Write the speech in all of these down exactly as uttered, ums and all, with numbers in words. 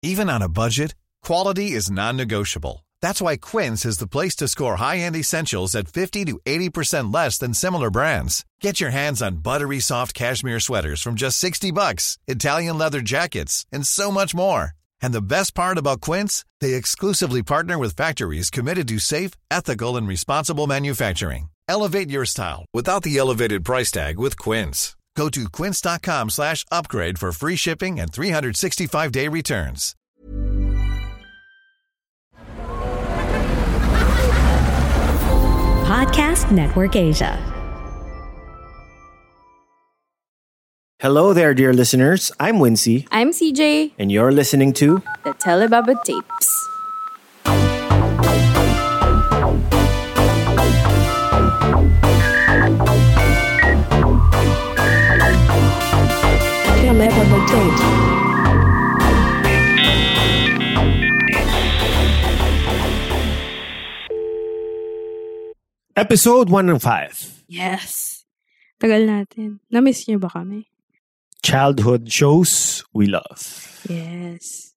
Even on a budget, quality is non-negotiable. That's why Quince is the place to score high-end essentials at fifty to eighty percent less than similar brands. Get your hands on buttery soft cashmere sweaters from just sixty bucks, Italian leather jackets, and so much more. And the best part about Quince, they exclusively partner with factories committed to safe, ethical, and responsible manufacturing. Elevate your style without the elevated price tag with Quince. Go to quince.com slash upgrade for free shipping and three sixty-five day returns. Podcast Network Asia. Hello there, dear listeners. I'm Wincy. I'm C J. And you're listening to The Telebaba Tapes. Telebaba Tapes. Episode one oh five. Yes. Tagal natin. Na-miss niyo ba kami? Childhood shows we love. Yes.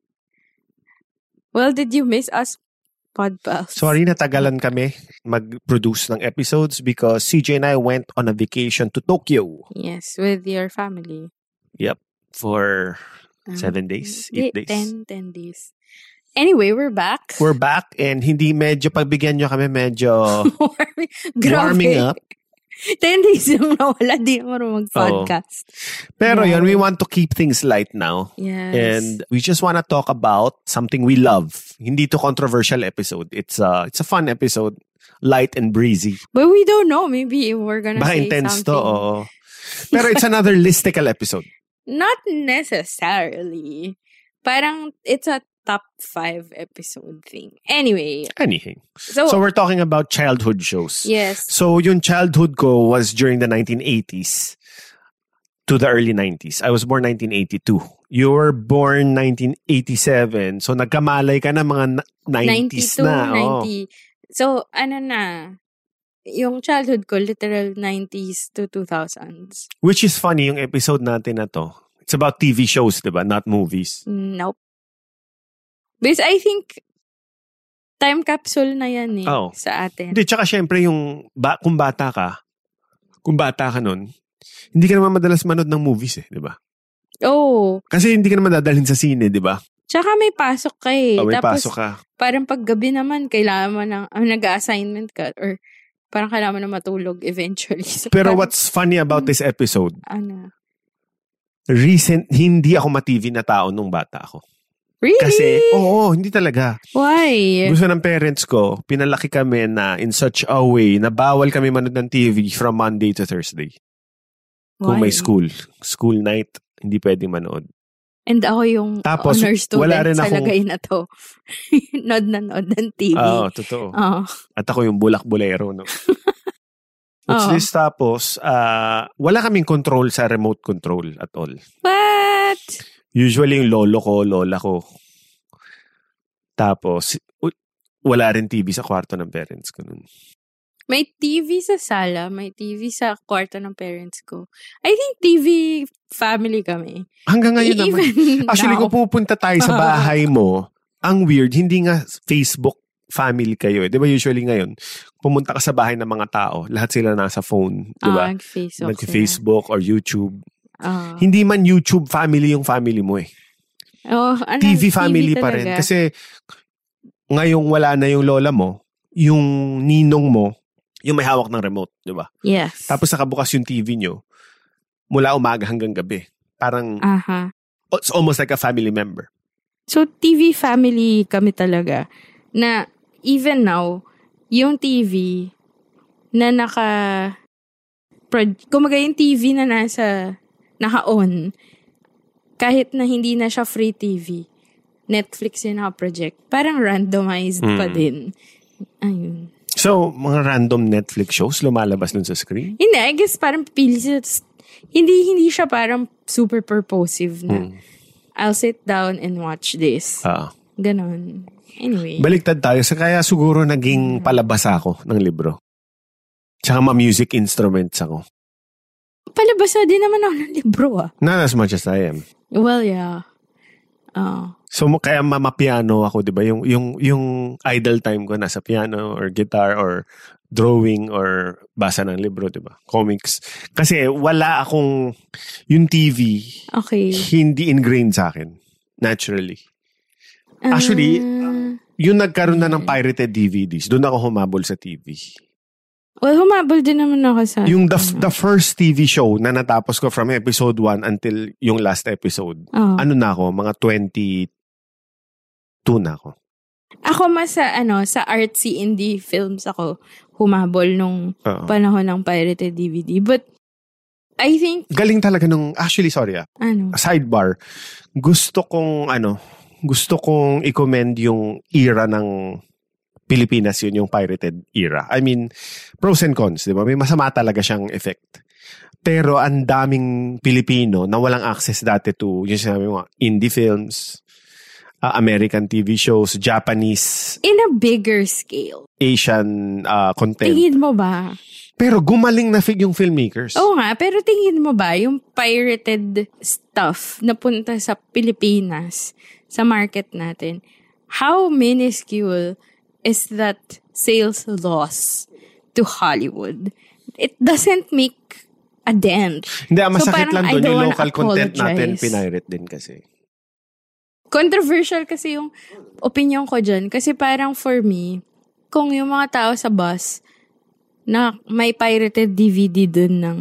Well, did you miss us, Podpals? Sorry, natagalan kami mag-produce ng episodes because C J and I went on a vacation to Tokyo. Yes, with your family. Yep. For Um, seven days, eight days. Ten, ten days. Anyway, we're back. We're back and hindi medyo, pagbigyan nyo kami medyo warming, grabe. warming up. Ten days yung nawala, di mo mag-podcast. Pero Yeah. yun, we want to keep things light now. Yes. And we just want to talk about something we love. Hindi to controversial episode. It's a, it's a fun episode. Light and breezy. But we don't know. Maybe we're gonna Baka say intense something. to, oo. Pero it's another listicle episode. Not necessarily. Parang it's a top five episode thing. Anyway. Anything. So, So we're talking about childhood shows. yes. So yung childhood ko was during the nineteen eighties to the early nineties. I was born nineteen eighty-two. You were born nineteen eighty-seven. So nagkamalay ka na mga na- nineties ninety-two, na. Oh. ninety. So, ano na, yung childhood ko, literal nineties to two thousands. Which is funny, yung episode natin na to. It's about T V shows, diba? Not movies. Nope. Because I think, time capsule na yan eh, Oh. sa atin. Hindi, tsaka syempre yung, ba, kung bata ka, kung bata ka nun, hindi ka naman madalas manood ng movies eh, di ba? Oh. Kasi hindi ka naman dadalhin sa sine, di ba? Tsaka may pasok ka eh. O may Tapos, pasok ka. parang paggabi naman, kailangan mo ng, ah, nag-assignment ka, or parang kailangan mo na matulog eventually. So, Pero parang, what's funny about this episode, ano? recent, hindi ako ma-T V na tao nung bata ako. Really? Kasi, oo, hindi talaga. Why? Gusto ng parents ko, pinalaki kami na in such a way na bawal kami manood ng T V from Monday to Thursday. Kung Why? may school. School night, hindi pwedeng manood. And ako yung Tapos, honor student wala rin sa akong- lagay na to. Nod na nod ng T V. Oo, totoo. Oo. At ako yung bulak-bulero, no? What's Oo. this? Tapos, ah, wala kaming control sa remote control at all. What? Usually yung lolo ko, lola ko. Tapos, u- wala rin T V sa kwarto ng parents ko nun. May T V sa sala, may T V sa kwarto ng parents ko. I think T V family kami. Hanggang ngayon naman. Even Actually, now. kung pupunta tayo sa bahay mo, ang weird, hindi nga Facebook family kayo. Eh. Di ba usually ngayon, pumunta ka sa bahay ng mga tao, lahat sila nasa phone. Di ba? Ah, nag-Facebook Nag-Facebook or YouTube. Ah. Hindi man YouTube family yung family mo eh. Oh, ano, T V family pa rin. talaga. Kasi ngayong wala na yung lola mo, yung ninong mo, yung may hawak ng remote, di ba? Yes. Tapos nakabukas yung T V nyo, mula umaga hanggang gabi. Parang, Aha. it's almost like a family member. So, T V family kami talaga. Na, even now, yung T V na naka... Pro- kumaga yung T V na nasa... naka-on, kahit na hindi na siya free T V, Netflix yung naka-project, parang randomized Mm. pa din. Ayun. So, mga random Netflix shows lumalabas dun sa screen? Hindi, I guess parang pili siya. Hindi, hindi siya parang super purposive na Mm. I'll sit down and watch this. Ah. Ganon. Anyway. Baliktad tayo. Sa kaya siguro naging palabasa ako ng libro. Tsaka ma-music instruments ako. Palabasa din naman ako ng libro ah. Not as much as I am. Well, yeah. Oh. So kaya mamapiano ako, 'di ba? Yung yung yung idle time ko nasa piano or guitar or drawing or basa ng libro, 'di ba? Comics. Kasi wala akong yung T V. Okay. Hindi ingrained sa akin naturally. Actually, Uh, yung nagkaroon na ng pirated D V Ds, doon ako humabol sa T V. well, humabol din naman ako sa... Yung the the first T V show na natapos ko from episode one until yung last episode, Oh. ano na ako, mga twenty-two na ako. Ako mas sa, ano, sa artsy indie films ako humabol nung Oo. panahon ng pirated D V D. But, I think, Galing talaga nung, actually, sorry ah, ano, sidebar, gusto kong, ano, gusto kong i-commend yung era ng Pilipinas, yun yung pirated era. I mean, pros and cons, di ba? May masama talaga siyang effect. Pero ang daming Pilipino na walang access dati to, yung sinabi mo, indie films, uh, American T V shows, Japanese, in a bigger scale. Asian uh, content. Tingin mo ba? Pero gumaling na fig yung filmmakers. Oo nga, pero tingin mo ba yung pirated stuff na punta sa Pilipinas, sa market natin, how minuscule is that sales loss to Hollywood? It doesn't make a dent. Hindi, ang So, masakit parang lang I doon, don't yung wanna local content natin, apologize. pinirate din kasi. Controversial kasi yung opinion ko dyan. Kasi parang for me, kung yung mga tao sa bus na may pirated D V D dun ng,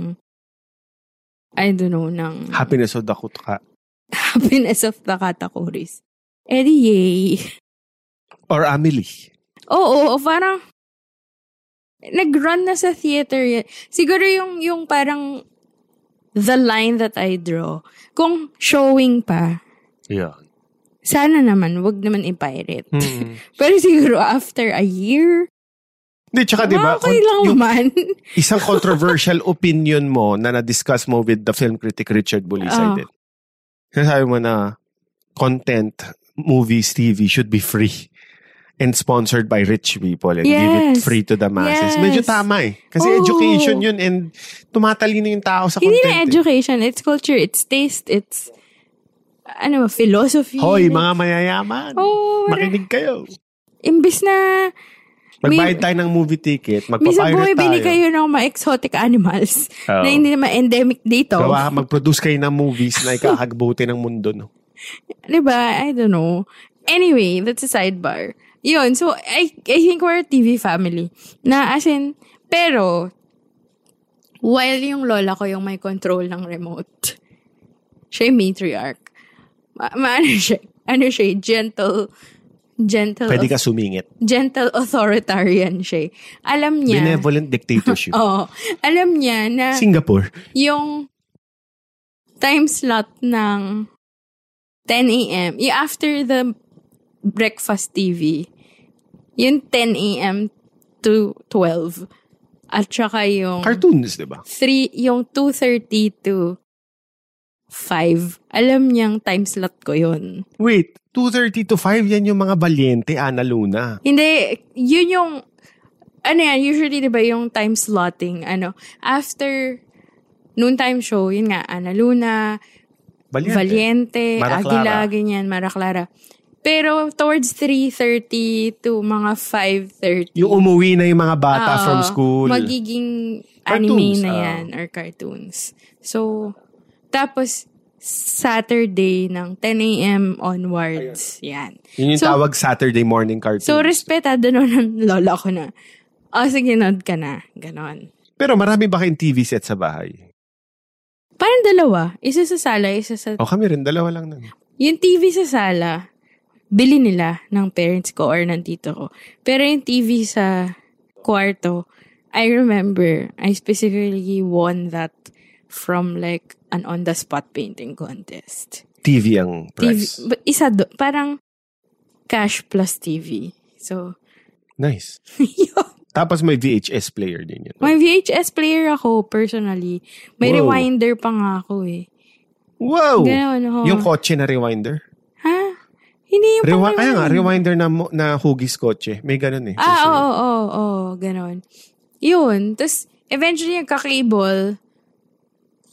I don't know, ng Happiness of the Kutka. Happiness of the Katakuris. Eddie, yay. Or Amelie. Oo, oo, parang nag-run na sa theater yan. Siguro yung, yung parang the line that I draw, kung showing pa, Yeah. sana naman, wag naman i-pirate. Hmm. Pero siguro after a year, Hindi, tsaka diba, okay lang yung naman. isang controversial opinion mo na na-discuss mo with the film critic Richard Bulisay Oh. din. Sabi mo na content, movies, T V should be free and sponsored by rich people and give it Yes. free to the masses. Yes. Medyo tama eh. Kasi Oo. education yun and tumatalino yung tao sa Hindi content. na eh. education, it's culture, it's taste, it's ano, philosophy. Hoy, mga mayayaman. Oh, Makinig kayo. imbis na Magbayad tayo ng movie ticket, Misa magpapirate bumibili tayo. kayo ng mga exotic animals Oo. na hindi naman endemic dito. Gawa, mag-produce kayo ng movies na ikakagbuti ng mundo, no? Diba? I don't know. Anyway, that's a sidebar. Yun, so I I think we're a T V family. Na as in, pero, while yung lola ko yung may control ng remote, siya yung matriarch. Ma, ma ano siya, ano siya, gentle, gentle, Pwede ka sumingit. gentle authoritarian siya. Alam niya, Benevolent dictatorship. oh, alam niya na Singapore. yung time slot ng ten a.m., yung after the breakfast T V, yung ten a.m. to twelve, at saka yung Cartoons, di ba? three, yung two thirty to five, alam niyang time slot ko yun. Wait, two thirty to five, yan yung mga Valiente, Ana Luna. Hindi, yun yung, ano yan, usually diba yung time slotting, ano, after noontime show, yun nga, Ana Luna, Valiente. Valiente, Mara Clara. Aguila, ganyan, Mara Clara. Pero towards three thirty to mga five thirty. Yung umuwi na yung mga bata Oo, from school. Magiging anime Cartoons, na ah. yan or cartoons. So, tapos Saturday ng ten a.m. onwards. Yan. Yun yung So- tawag Saturday morning cartoons. So, respetado nun ng lola ko na, oh, sige, nod ka na. Ganon. Pero marami ba kayong T V set sa bahay? Parang dalawa. Isa sa sala, isa sa... O kami rin, dalawa lang nun. Yung T V sa sala, bili nila ng parents ko or ng tito ko. Pero yung T V sa kwarto, I remember, I specifically won that from like an on-the-spot painting contest. T V ang T V, price. but isa do, parang cash plus T V. So, Nice. yun. Tapos may V H S player din yun. May V H S player ako, personally. May Wow. rewinder pa nga ako eh. Wow! Ganon, ho. Yung kotse na rewinder? Ha? Hindi yung Rewi- pang- kaya nga, rewinder na, mo- na hugis kotse. May ganun eh. Ah, Susunod. oo, oo, oo, oo, ganon. Yun. Tapos, eventually, nagka-cable.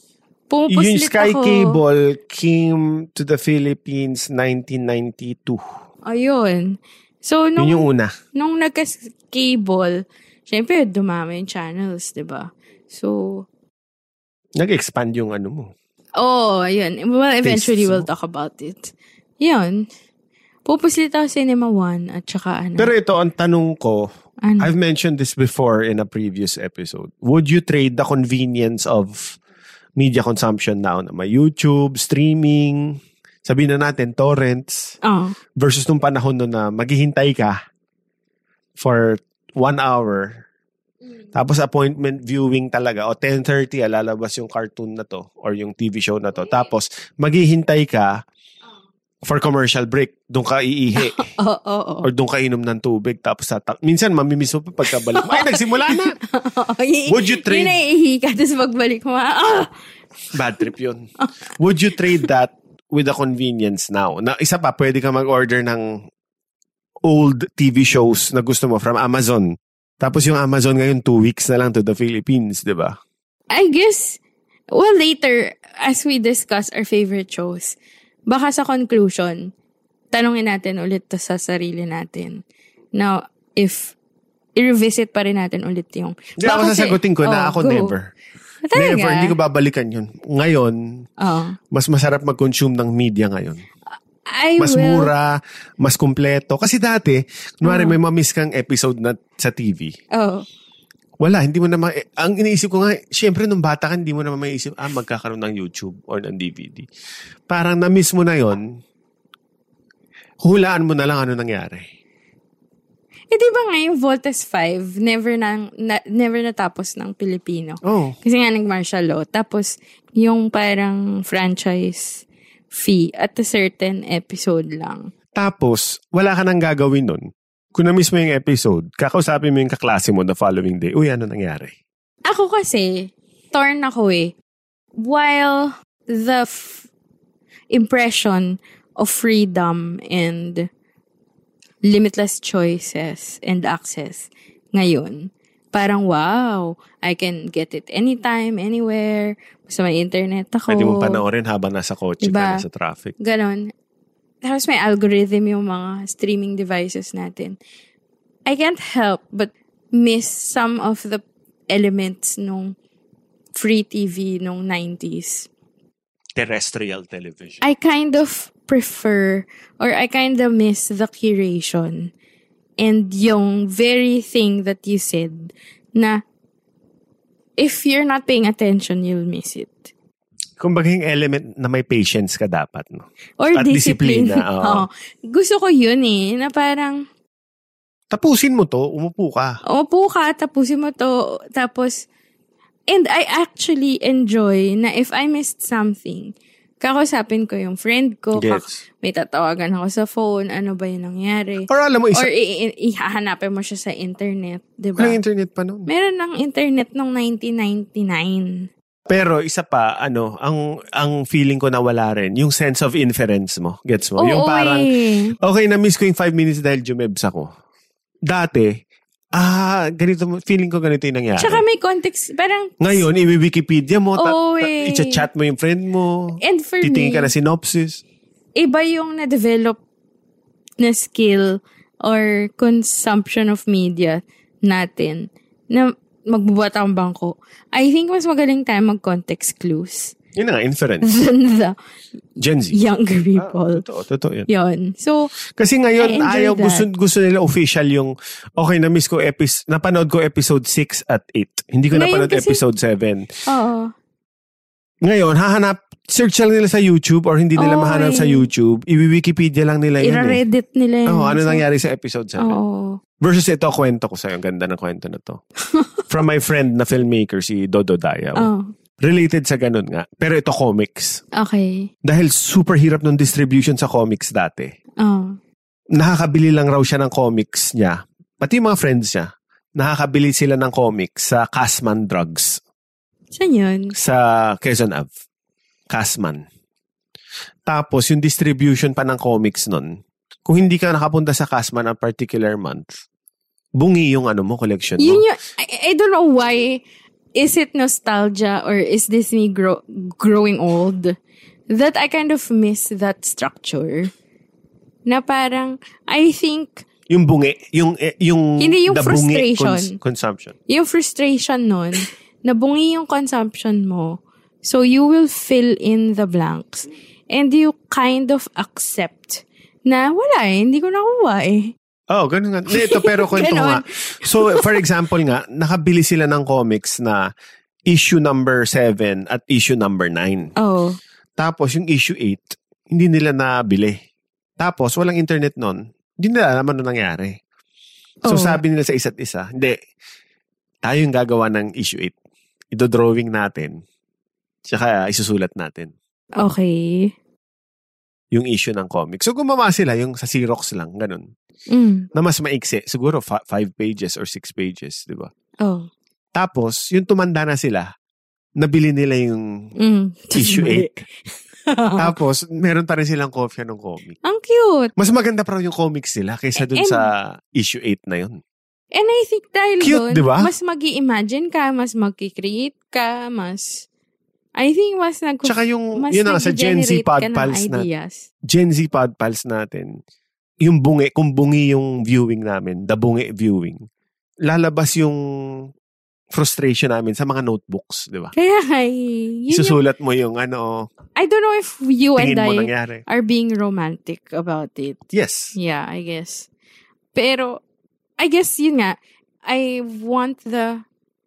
Pumupuslit Yung Sky ako. Cable came to the Philippines nineteen ninety-two. Ayun. So, nung, Yun yung una. nung nagka-cable, syempre, dumami yung channels, di ba? So, Nag-expand yung ano mo. oh, ayun. Well, eventually, Tastes we'll mo. talk about it. Yun. Pupuslit ako Cinema One at saka ano. Pero ito, ang tanong ko, ano? I've mentioned this before in a previous episode. Would you trade the convenience of media consumption now na may YouTube, streaming, sabihin na natin, torrents, Oh. versus nung panahon nun na maghihintay ka for one hour, tapos appointment viewing talaga, o ten thirty, lalabas yung cartoon na to, or yung T V show na to, tapos maghihintay ka for commercial break, doon ka iihi, Oo, oo, oo. or doon ka inom ng tubig, tapos tatak- minsan mamimiss mo pa pagkabalik mo, ay, nagsimula na! Would you trade- Yun naiihi ka, tapos pagbalik mo, ah! Bad trip yun. Would you trade that with the convenience now? Na isa pa, pwede ka mag-order ng old T V shows na gusto mo from Amazon. Tapos yung Amazon ngayon, two weeks na lang to the Philippines, di ba? I guess, well, later, as we discuss our favorite shows, baka sa conclusion, tanungin natin ulit to sa sarili natin. Now, if i-revisit pa rin natin ulit yung... Hindi ako Baka kasi- sasagutin ko na Oh, ako go. never. Talaga? Never, hindi ko babalikan yun. Ngayon, Oh. mas masarap mag-consume ng media ngayon. I Mas will... mura, mas kumpleto. Kasi dati, kunwari may mamiss kang episode na sa T V. Oh. Wala, hindi mo na ma- ang iniisip ko nga, syempre nung bata ka, hindi mo naman maiisip, ah, magkakaroon ng YouTube or ng D V D. Parang na-miss mo na yon, hulaan mo na lang ano nangyari. Eh, di ba nga yung Voltes five, never, nang, na, never natapos ng Pilipino. Oh. Kasi nga nag-martial law. Tapos, yung parang franchise fee at a certain episode lang. Tapos, wala ka nang gagawin nun. Kung na-miss mo yung episode, kakausapin mo yung kaklase mo the following day, uy, ano nangyari? Ako kasi, torn ako eh. While the f- impression of freedom and limitless choices and access ngayon, parang wow, I can get it anytime, anywhere, basta may internet ako. Pwede mong panoorin habang nasa kotse Diba? ka, nasa traffic. Ganon. Tapos may algorithm yung mga streaming devices natin. I can't help but miss some of the elements nung free T V nung nineties. Terrestrial television. I kind of prefer or I kind of miss the curation and yung very thing that you said na if you're not paying attention, you'll miss it. Kumbaga yung element na may patience ka dapat, no? Or At discipline. disiplina, oo. Oo. Gusto ko yun eh, na parang Tapusin mo to, umupo ka. umupo ka, tapusin mo to, tapos, and I actually enjoy na if I missed something, kakausapin ko yung friend ko, Yes. kak- may tatawagan ako sa phone, ano ba yung nangyari? Or alam mo, isa, Or i- i- ihahanapin mo siya sa internet, di ba? walang internet pa noon. Meron ng internet nung nineteen ninety-nine. Pero isa pa, ano, ang ang feeling ko na wala rin, yung sense of inference mo. Gets mo? Oo, yung parang, eh. okay, na-miss ko yung five minutes dahil jumebs ako. Dati, ah, ganito, mo- feeling ko ganito yung nangyari. Tsaka may context, parang, Ngayon, i-Wikipedia mo, ta- Oo, ta- eh. i-chat mo yung friend mo, and for titingin me, ka na synopsis. iba yung na-develop na skill or consumption of media natin na magbubuhat ang bangko. I think mas magaling tayo mag-context clues Yun na nga, inference. than the Gen Z. younger Ah, people. totoo, totoo yun. Yon. So, Kasi ngayon, I enjoy ayaw, that. gusto, gusto nila official yung, okay, na-miss ko, episode, napanood ko episode six at eight. Hindi ko Ngayon napanood kasi- episode seven. oo. Ngayon, hahanap, search lang nila sa YouTube or hindi nila Oo, mahanap eh. sa YouTube, i-Wikipedia lang nila yun eh. I-reddit nila yun. Oh, ano So, nangyari sa episode seven? Oo. Versus ito, kwento ko sa'yo. Ang ganda ng kwento na to. From my friend na filmmaker, si Dodo Dayaw. Oh. Related sa ganun nga. Pero ito comics. Okay. Dahil super hirap ng distribution sa comics dati. Oh. Nakakabili lang raw siya ng comics niya. Pati yung mga friends niya. Nakakabili sila ng comics sa Casman Drugs. Saan yun? Sa Quezon Ave. Casman. Tapos yung distribution pa ng comics nun, kung hindi ka nakapunta sa Casman a particular month, bungi yung ano mo, collection mo. Yun yung, I, I don't know why is it nostalgia or is this me grow, growing old? That I kind of miss that structure. Na parang, I think, yung bungi, yung, eh, yung, hindi yung the bungi frustration. cons- consumption. Yung frustration nun, na bungi yung consumption mo. So you will fill in the blanks. And you kind of accept na wala eh, hindi ko nakuha eh. Oh, ganun nga. Ito, pero kwento nga. So, for example nga, nakabili sila ng comics na issue number seven at issue number nine. Oh. Tapos, yung issue eight, hindi nila nabili. Tapos, walang internet nun. Hindi nila alam ano nangyari. So, Oh. sabi nila sa isa't isa, hindi, tayo yung gagawa ng issue eight. Ito-drawing natin. Tsaka, isusulat natin. Okay. Yung issue ng comic. So, gumawa sila yung sa Xerox lang, ganun. Mm. Na mas maiksi. Siguro fa- five pages or six pages, di ba? Oh. Tapos, yung tumanda na sila, nabili nila yung Mm. issue eight. Tapos, meron pa rin silang kopya ng comic. Ang cute. Mas maganda pa rin yung comics nila kaysa dun And- sa issue eight na yun. And I think dahil Cute, doon, diba? mas mag-i-imagine ka, mas mag-create ka, mas... I think mas nag- Tsaka yung, mas yun na, sa Gen Z nag-generate ka Pod ng Pals na, ideas. Gen Z Pod Pals natin, yung bungi, kung bungi yung viewing namin, the bungi viewing, lalabas yung frustration namin sa mga notebooks, di ba? Kaya ay, yun yung, Isusulat mo yung ano, I don't know if you and tingin mo I nangyari. are being romantic about it. Yes. Yeah, I guess. Pero, I guess yun nga, I want the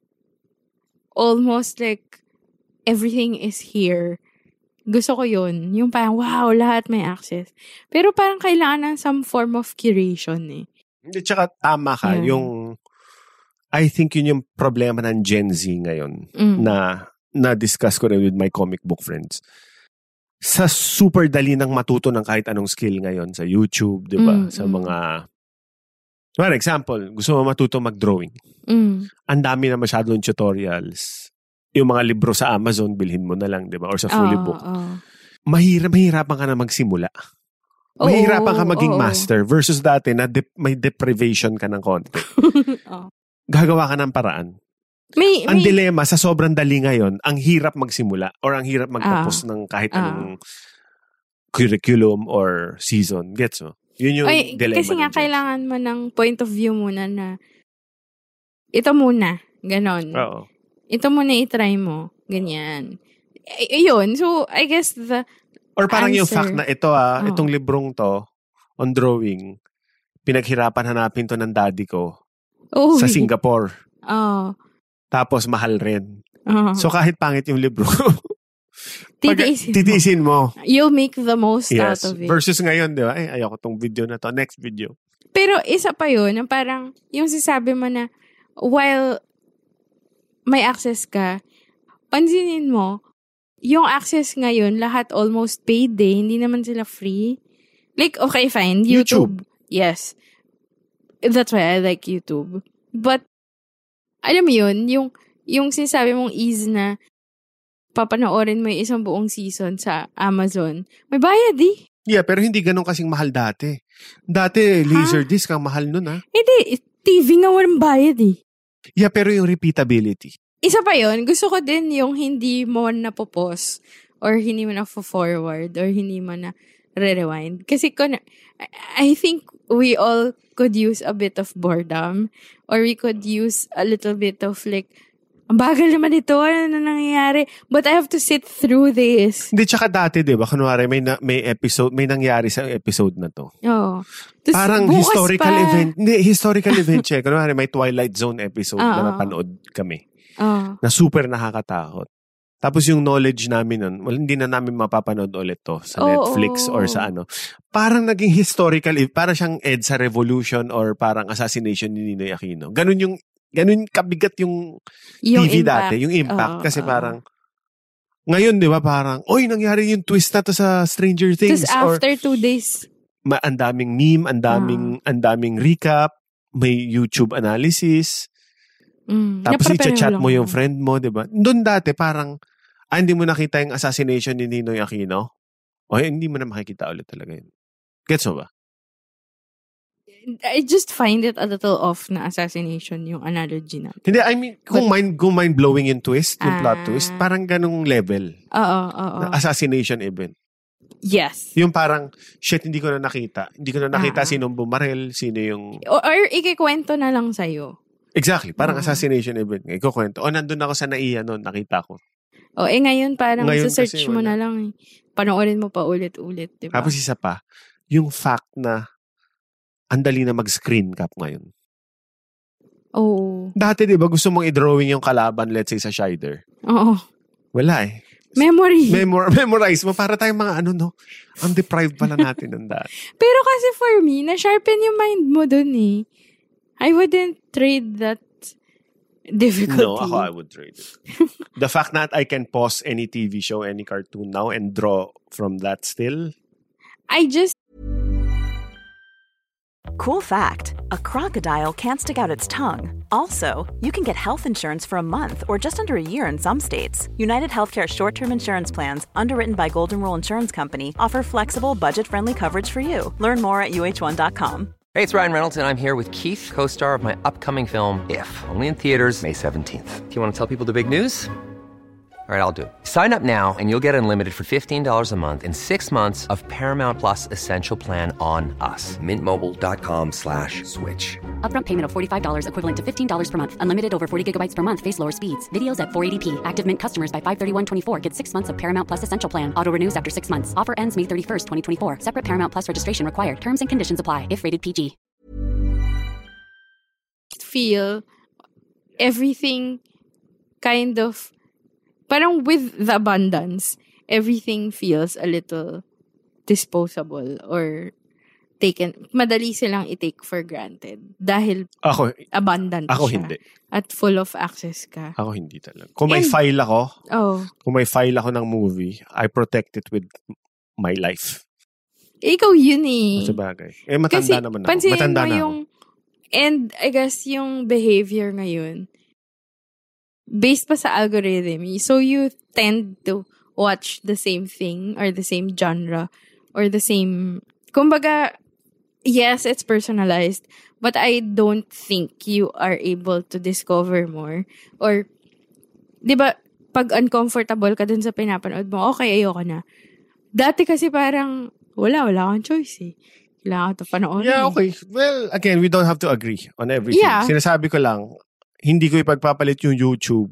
almost like everything is here. Gusto ko yun. Yung parang, wow, lahat may access. Pero parang kailangan ng some form of curation eh. Hindi, tsaka tama ka. Yeah. Yung, I think yun yung problema ng Gen Z ngayon Mm. na na-discuss ko rin with my comic book friends. Sa super dali ng matuto ng kahit anong skill ngayon sa YouTube, di ba? Mm, Sa mm. mga, for example, gusto mo matuto mag-drawing. Mm. Ang dami na masyadong tutorials. Yung mga libro sa Amazon, bilhin mo na lang, di ba? Or sa Fully Oo, Book. oo. Mahirap, mahirapan ka na magsimula. Oo, Mahirapan ka maging oo. master versus dati na dep- may deprivation ka ng konti. Oo. Gagawa ka ng paraan. May, Ang may, dilema sa sobrang dali ngayon, ang hirap magsimula or ang hirap magtapos Ah. ng kahit Ah. anong curriculum or season. Gets mo? Yun yung Ay, dilemma. kasi nga ng Gen Z. kailangan mo ng point of view muna na ito muna, ganon. Oo. Ito muna i-try mo, ganyan. Ay, ayun, so I guess the Or parang yung answer. fact na ito ah, Oo. itong librong to, on drawing, pinaghirapan hanapin to ng daddy ko oh, sa Singapore. Oh, Tapos mahal rin. oh. So kahit pangit yung libro, pag, titiisin mo. titiisin mo. You'll make the most Yes. out of it. Versus ngayon, di ba? Ay, ayoko tong video na to. Next video. Pero isa pa yun, na parang yung sinasabi mo na while may access ka, pansinin mo, yung access ngayon, lahat almost paid eh. Hindi naman sila free. Like, okay, fine. YouTube. YouTube. Yes. That's why I like YouTube. But, alam mo yun, yung, yung sinasabi mong ease na papanoorin mo yung isang buong season sa Amazon, may bayad eh. Yeah, pero hindi ganun kasing mahal dati. Dati, Laserdisc ang mahal nun ah. Hindi, T V nga walang bayad eh. Yeah, pero yung repeatability. Isa pa yun, gusto ko din yung hindi mo na po-pause or hindi mo na forward or hindi mo na re-rewind. Kasi kung, I think we all could use a bit of boredom or we could use a little bit of like, ang bagal naman ito, ano na nangyayari? But I have to sit through this. Hindi, tsaka dati, di ba? Kunwari, may, na, may episode, may nangyari sa episode na to. Oo. Tas Parang bukas historical pa. event. Hindi, historical event siya. Kunwari, may Twilight Zone episode Oo. na napanood kami. Oo. Na super nakakatakot. Tapos yung knowledge namin nun, well, hindi na namin mapapanood ulit to sa Oo, Netflix oo, or oo. sa ano. Parang naging historical, parang siyang EDSA Revolution or parang assassination ni Ninoy Aquino. Ganun yung, ganun kabigat yung, Yung T V impact. dati. Yung impact. Oo, kasi oo. parang, ngayon, di ba, parang, oy, nangyari yung twist na to sa Stranger Things. Tapos Or, after two days, ma- ang daming meme, ang daming, ang daming recap, may YouTube analysis. mm, Tapos naprepare i-chat lang mo yung ako. friend mo, di ba? Doon dati parang, ah, hindi mo nakita yung assassination ni Ninoy Aquino? O hindi mo na makikita ulit talaga yun. Gets mo ba? I just find it a little off na assassination yung analogy na. Hindi, I mean, kung, But, mind, kung mind-blowing yung twist, yung ah, plot twist, parang ganung level. Oo, oo. Na assassination event. Yes. Yung parang, shit, hindi ko na nakita. Hindi ko na nakita Ah. sinong bumaril, sino yung... Or, or ikikwento na lang sa'yo. Exactly, parang Ah. assassination event. Ikaw kwento. O, nandun ako sa naiya noon, nakita ko. O, eh ngayon parang Ngayon sa search kasi mo wala. na lang eh. Panoorin mo pa ulit-ulit, di ba? Tapos isa pa, yung fact na ang dali na mag-screen cap ngayon. Oo. Dati, di ba, gusto mong i-drawing yung kalaban, let's say, sa Shider. Oo. Wala eh. Memory. Memor- memorize mo. Para tayong mga ano, no? Ang deprived pala natin ng dati. Pero kasi for me, na-sharpen yung mind mo dun eh. I wouldn't trade that difficulty. No, ako I would trade it. The fact that I can pause any T V show, any cartoon now and draw from that still. I just Cool fact, a crocodile can't stick out its tongue. Also, you can get health insurance for a month or just under a year in some states. United Healthcare short-term insurance plans, underwritten by Golden Rule Insurance Company, offer flexible, budget-friendly coverage for you. Learn more at U H one dot com. Hey, it's Ryan Reynolds, and I'm here with Keith, co-star of my upcoming film, If, only in theaters May seventeenth. Do you want to tell people the big news? All right, I'll do it. Sign up now and you'll get unlimited for fifteen dollars a month and six months of Paramount Plus Essential Plan on us. Mint Mobile dot com slash switch. Upfront payment of forty-five dollars equivalent to fifteen dollars per month. Unlimited over forty gigabytes per month. Face lower speeds. Videos at four eighty p. Active Mint customers by five thirty-one twenty-four get six months of Paramount Plus Essential Plan. Auto renews after six months. Offer ends May thirty-first, twenty twenty-four. Separate Paramount Plus registration required. Terms and conditions apply if rated P G. feel everything kind of, parang with the abundance, everything feels a little disposable or taken, madali silang i-take for granted dahil Ako, abundant ako siya. hindi. At full of access ka. Ako hindi talaga. Kung may And- file ako, Oh. kung may file ako ng movie, I protect it with my life. Ikaw yun eh. Sa bagay. Eh, matanda Kasi, naman ako. pansinin Matanda mo na yung, ako. and I guess yung behavior ngayon, based pa sa algorithm, so you tend to watch the same thing or the same genre or the same, kumbaga, yes, it's personalized, but I don't think you are able to discover more. Or, di ba, pag uncomfortable ka dun sa pinapanood mo, okay, ayoko na. Dati kasi parang, wala, wala akong choice eh. Kailangan ko ito panoorin. Yeah, eh. okay. Well, again, we don't have to agree on everything. Yeah. Sinasabi ko lang, hindi ko ipagpapalit yung YouTube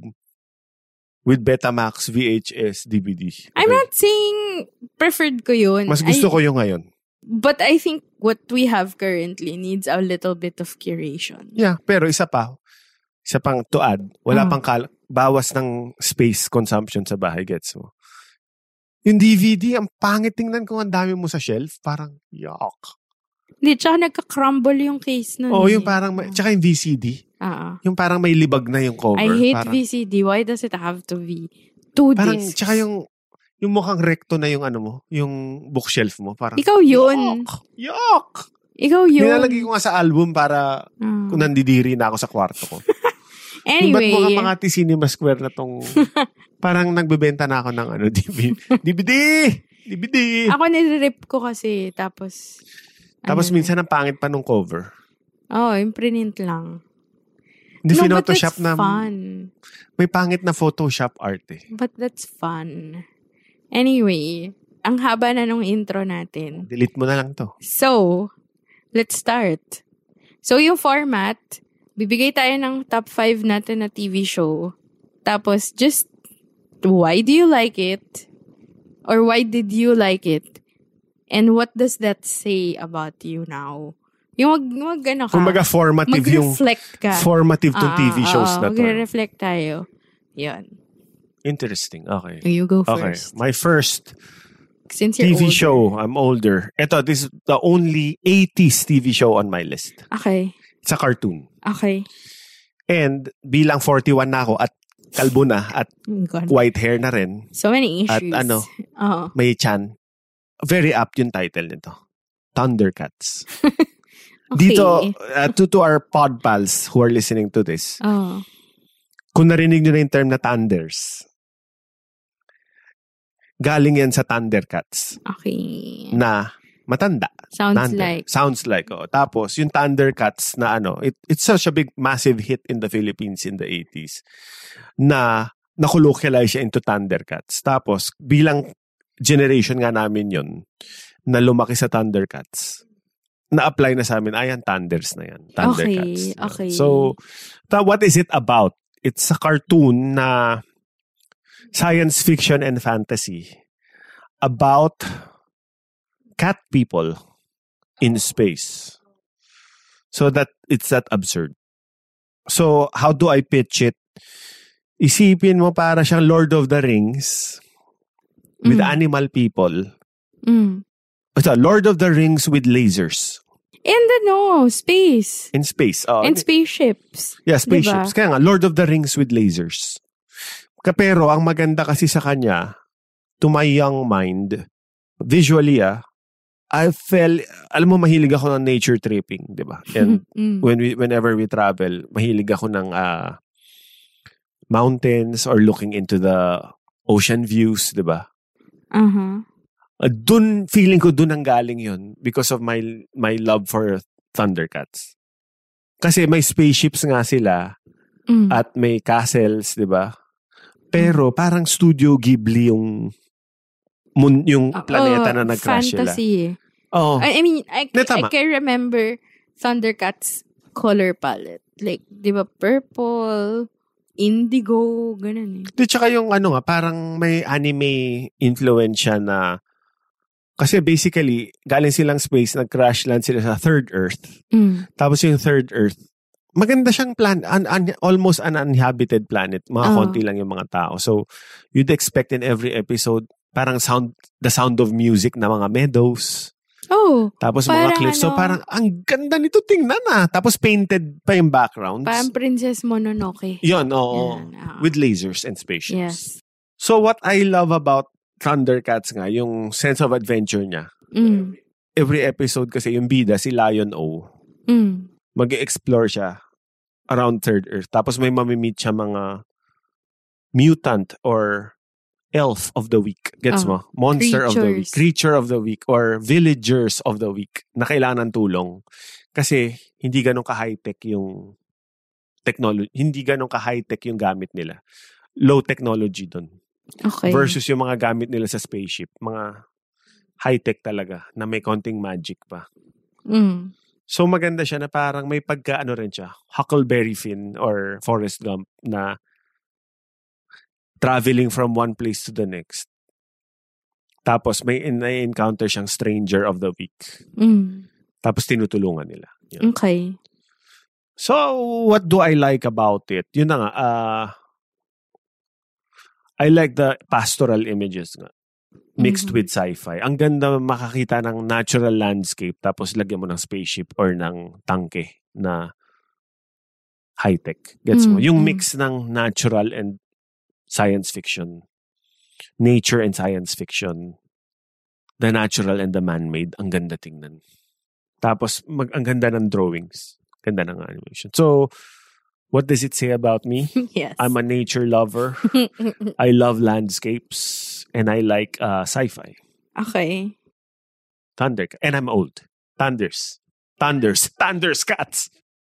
with Betamax, V H S, D V D. Okay? I'm not saying preferred ko yun. Mas gusto I, ko yung ngayon. But I think what we have currently needs a little bit of curation. Yeah, pero isa pa, isa pang to add, wala Oh. pang kal- bawas ng space consumption sa bahay, gets mo? Yung D V D, ang pangit tingnan kung ang dami mo sa shelf, parang yuck. Hindi, tsaka nagka-crumble yung case nun. Oh, eh. yung parang, may, tsaka yung V C D, Ah, yung parang may libag na yung cover. I hate parang, V C D. Why does it have to be two Parang, discs? tsaka yung, yung mukhang recto na yung ano mo, yung bookshelf mo, parang, Ikaw yun. yuck! Yuck! Ikaw yun. Nilalagay ko nga sa album para Ah. kung nandidiri na ako sa kwarto ko. Anyway. Ba't mga pangati Cinema Square na tong, parang nagbebenta na ako ng ano, D V D. D V D! D V D! Ako nire-rip ko kasi, tapos... Tapos ano, minsan ang pangit pa nung cover. Oh, yung print lang. Hindi No, but Photoshop that's na, fun. may pangit na Photoshop art eh. But that's fun. Anyway, ang haba na nung intro natin. Delete mo na lang to. So, let's start. So, yung format, bibigay tayo ng top five natin na T V show. Tapos, just, why do you like it? Or why did you like it? And what does that say about you now? Yung wag, wag ano ka. Kumbaga formative yung, Mag-reflect ka. formative tong T V Ah, shows oo, na to. Magre-reflect tayo. Yun. Interesting. Okay. You go Okay. first. My first Since you're T V older. show, I'm older. Ito, this is the only eighties T V show on my list. Okay. It's a cartoon. Okay. And bilang forty-one na ako at kalbo na at Oh my God. white hair na rin, So many At issues. ano? Oo. may chan. Very apt yung title nito. Thundercats. Okay. Dito, uh, to, to our pod pals who are listening to this, Oh. kung narinig nyo na yung term na thunders, galing yan sa Thundercats Okay. na Matanda. Sounds Thunder. like. Sounds like. Oh. Tapos, yung Thundercats na ano, it, it's such a big, massive hit in the Philippines in the eighties na nakulocalize siya into Thundercats. Tapos, bilang generation nga namin yon na lumaki sa Thundercats, na-apply na sa amin, ayan, Thunders na yan. Thundercats. Okay, okay. So, ta- what is it about? It's a cartoon na science fiction and fantasy about cat people in space. So that it's that absurd. So how do I pitch it? Isipin mo para siyang Lord of the Rings with Mm. animal people. Mm. Ito, Lord of the Rings with lasers And ano, space. in space. Oh, And spaceships. yeah, spaceships. Diba? Kaya nga, Lord of the Rings with lasers. Ka- Pero ang maganda kasi sa kanya, to my young mind, visually ah, I felt, alam mo, mahilig ako ng nature tripping, di ba? And Mm. when we, whenever we travel, mahilig ako ng ah, mountains or looking into the ocean views, di ba? Uh-huh. Uh, dun, feeling ko dun ang galing yun because of my my love for Thundercats. Kasi may spaceships nga sila Mm. at may castles, di ba? Pero parang Studio Ghibli yung mun, yung planeta Oh, na nag-crash sila. fantasy eh. Oh, I, I mean, I, Na, I tama. can remember Thundercats color palette. Like, di ba, purple, indigo, ganun eh. di tsaka yung ano nga, parang may anime influensya na kasi basically, galing silang space, nag-crash land sila sa third Earth. Mm. Tapos yung third Earth, maganda siyang plan, un, un, almost an uninhabited planet. Mga Oh. konti lang yung mga tao. So, you'd expect in every episode, parang sound, the sound of music na mga meadows. Oh, Tapos mga Parang cliffs. So, ano- parang, ang ganda nito tingnan ah. Tapos painted pa yung backgrounds. parang Princess Mononoke. Yun, oo. Yan, ah. With lasers and spaceships. Yes. So, what I love about Thundercats nga, yung sense of adventure niya. Mm. Every episode kasi yung bida, si Lion O, Mm. mag-explore siya around third Earth. Tapos may mamimit siya mga mutant or elf of the week. Gets Oh, mo? Monster of the week. creatures. Creature of the week or villagers of the week na kailangan ng tulong. Kasi hindi ganun ka-high-tech yung technology. Hindi ganun ka-high-tech yung gamit nila. Low technology dun. Okay. Versus yung mga gamit nila sa spaceship. Mga high-tech talaga na may konting magic pa. Mm. So maganda siya na parang may pagka ano rin siya, Huckleberry Finn or Forrest Gump na traveling from one place to the next. Tapos may na-encounter siyang stranger of the week. Mm. Tapos tinutulungan nila. Yun. Okay. So what do I like about it? Yun na nga, uh, I like the pastoral images nga. Mixed Mhm. with sci-fi. Ang ganda makakita ng natural landscape tapos lagyan mo ng spaceship or ng tangke na high-tech. Gets mo? Mm, Yung mm. mix ng natural and science fiction. Nature and science fiction. The natural and the man-made. Ang ganda tingnan. Tapos mag, ang ganda ng drawings. Ganda ng animation. So, what does it say about me? Yes. I'm a nature lover. I love landscapes. And I like uh, sci-fi. Okay. Thunder. And I'm old. Thunders. Thunders. Thunders cats.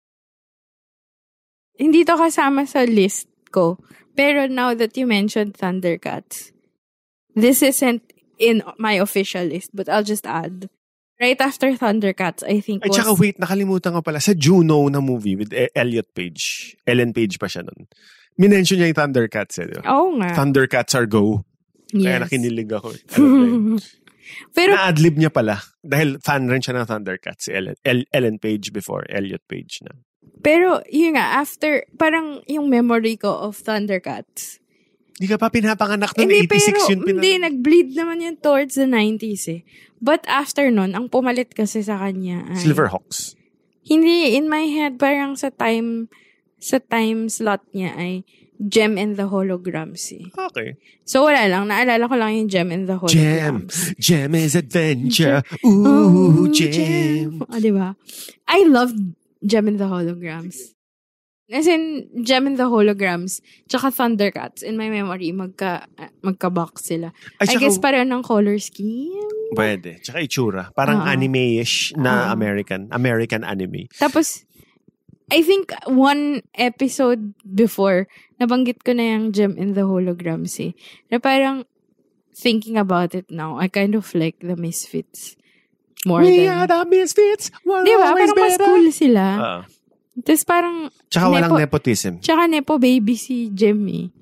Hindi to kasama sa list ko. Pero now that you mentioned Thundercats, this isn't in my official list, but I'll just add. Right after Thundercats, I think At was... saka wait, nakalimutan ko pala. Sa Juno na movie with E- Elliot Page. Ellen Page pa siya nun. Minention niya yung Thundercats. Eh, di ba? Oo nga. Thundercats are go. Kaya Yes. nakinilig ako. Alam mo yun. Pero, Na-adlib niya pala. Dahil fan rin siya ng Thundercats. Si Ellen, El- Ellen Page before Elliot Page na. pero, yun nga, after, parang yung memory ko of Thundercats. Hindi ka pa pinapanganak noong Hindi, eighty-six pero, yun. Pinang- hindi, nag-bleed naman yun towards the nineties eh. But after nun, ang pumalit kasi sa kanya ay... Silverhawks. Hindi, in my head, parang sa time, sa time slot niya ay Gem and the Holograms eh. Okay. So, wala lang. Naalala ko lang yung Gem and the Gem. Holograms. Gem is adventure. Ooh, Gem. O, diba? I loved Gem and the Holograms. As in, Gem and the Holograms, tsaka Thundercats, in my memory, magka, magka-box sila. Ay, I tsaka, guess pareho ng color scheme. Pwede. Tsaka itsura. Parang Uh-oh. anime-ish na Uh-oh. American. American anime. Tapos, I think one episode before, nabanggit ko na yung Gem and the Holograms eh. Na parang, thinking about it now, I kind of like the Misfits more We than... are the Misfits. We're Diba? always Parang mas better. cool sila. Uh, Tapos parang... tsaka walang nepo, nepotism. Tsaka nepo baby si Jimmy.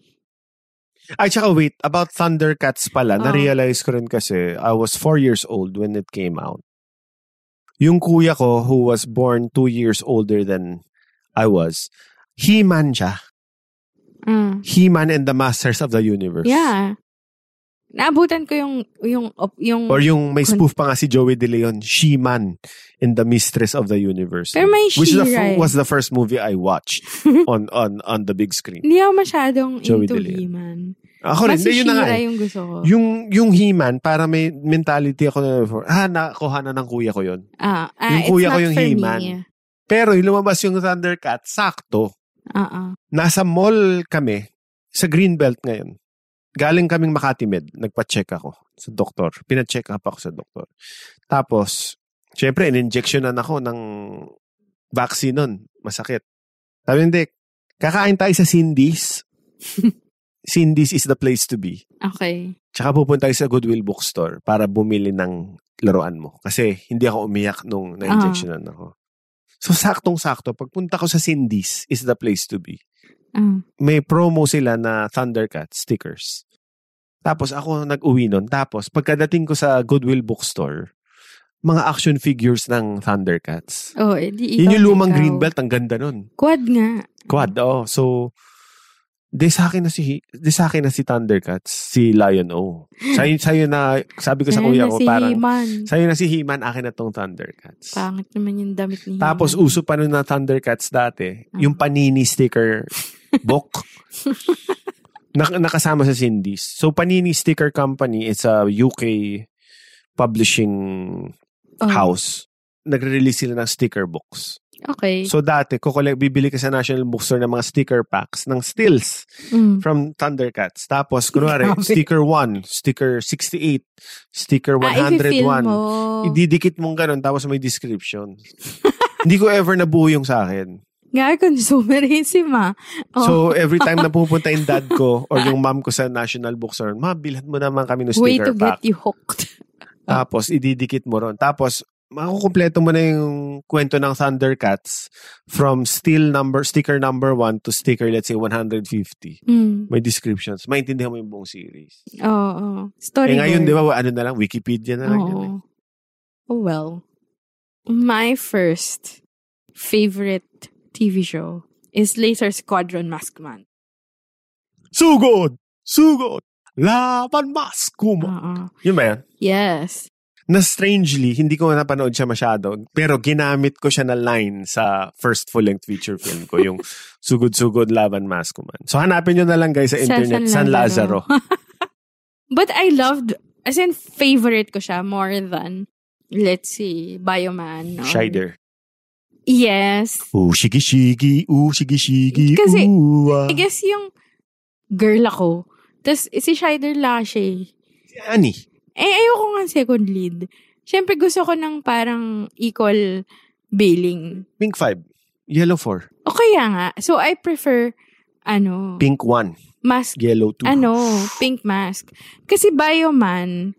Ay, tsaka wait. About Thundercats pala, Oh. na-realize ko rin kasi, I was four years old when it came out. Yung kuya ko, who was born two years older than I was, He-Man siya. Mm. He-Man and the Masters of the Universe. Yeah. Naabutan ko yung... yung, yung Or yung may spoof pa nga si Joey De Leon, She-Man in the Mistress of the Universe. Pero may Which the, She-Ra eh. was the first movie I watched on on on the big screen. Hindi ako masyadong Joey into De Leon. He-Man. Ako rin, Mas si yun na nga She-Ra eh. yung gusto ko. Yung, yung He-Man, para may mentality ako na, ah, nakuha na ng kuya ko yun. Ah, ah, yung it's kuya ko not yung for He-Man. me. Pero yung lumabas yung Thundercat, sakto. Uh-uh. Nasa mall kami, sa Greenbelt ngayon. Galing kaming Makati Med, nagpa-check ako sa doktor. Pina-check up ako sa doktor. Tapos, syempre, in-injectionan ako ng vaccine nun. Masakit. Sabi, hindi, kakain tayo sa Cindy's. Cindy's is the place to be. Okay. Tsaka pupunta tayo sa Goodwill Bookstore para bumili ng laruan mo. Kasi hindi ako umiyak nung na-injectionan ako. So, saktong-sakto, pagpunta ko sa Cindy's is the place to be. Uh. May promo sila na Thundercat stickers. Tapos ako nag-uwi nun. Tapos pagkadating ko sa Goodwill Bookstore, mga action figures ng Thundercats. Oh, edi Yun yung lumang ikaw. Greenbelt, ang ganda nun. Quad nga. Quad, oh. So, di sa akin na si, di sa akin na si Thundercats, si Lion O. Sa'yo, sa'yo na, sabi ko sa kuya ko, si parang, He-Man. sa'yo na si He-Man, akin na tong Thundercats. Pangit naman yung damit ni Tapos, He-Man. uso pa nun na Thundercats dati, yung Panini sticker book. Nak- nakasama sa Cindy's. So, Panini Sticker Company is a U K publishing Oh. house. Nagre-release sila ng sticker books. Okay. So, dati, kukulek, bibili ka sa National Bookstore ng mga sticker packs ng stills Mm. from Thundercats. Tapos, kunwari, Grabe. sticker one, sticker sixty-eight, sticker one Ah, hundred one. i-fill mo. Ididikit mong ganun, tapos may description. Hindi ko ever nabuo yung sa akin. Nga, consumerism ah. Oh. So, every time na pupunta yung dad ko or yung mom ko sa National Bookstore, ma, bilhan mo naman kami ng Way sticker to pack. get you hooked. Tapos, ididikit mo ron. Tapos, makukumpleto mo na yung kwento ng Thundercats from still number, sticker number one to sticker, let's say, one hundred fifty. Mm. May descriptions. Maintindihan mo yung buong series. Oo. Oh, Eh Storyboard. ngayon, di ba, ano na lang, Wikipedia na lang. Oo. Yan, eh. Oh, well. My first favorite T V show is Laser Squadron Maskman. Sugod! Sugod! Laban Maskuma! Oo. Yun ba yan? Yes. Na strangely, hindi ko napanood siya masyado, pero ginamit ko siya na line sa first full-length feature film ko, yung Sugod-Sugod Laban Maskman. So, hanapin nyo na lang guys sa Sa internet, San San Lazaro. Lazaro. But I loved, as in favorite ko siya more than, let's see, Bioman. Or, Shider. Yes. Ooh, shigi-shigi, ooh, shigi-shigi, Kasi, ooh, ah. I guess yung girl ako. Tapos, si Shider Lashe. Si Annie. Eh, ayoko nga second lead. Siyempre, gusto ko ng parang equal billing. Pink five. Yellow four. O kaya nga. So, I prefer, ano, Pink one. mask, Yellow two. ano, pink mask. Kasi Bioman,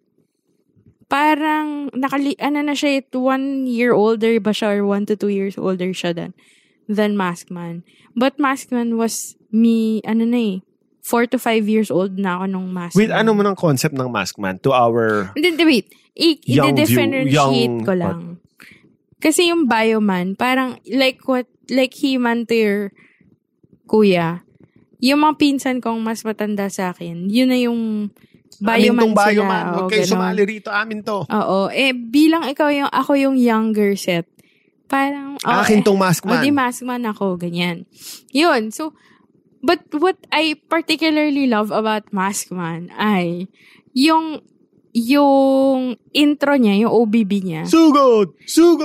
parang, nakali, ano na siya, one year older ba siya or one to two years older siya than, than Maskman. But Maskman was me, ano na eh, four to five years old na ako nung Maskman. Wait, ano mo ng concept ng Maskman? To our... Hindi, hindi, wait. I- Young I-differentiate view- young- ko lang. Kasi yung Bioman, parang like what, like He-Man to your kuya, yung mga pinsan kong mas matanda sa akin, yun na yung Amin Bioman tong sila. Bioman. Huwag o, kayo ganon. sumali rito. Amin to. Oo. Eh, bilang ikaw yung, ako yung younger set, parang, oh, Akin eh, tong Maskman. O di Maskman ako, ganyan. Yun. So, but what I particularly love about Maskman ay yung yung intro niya, yung O B B niya. Sugod! Sugod!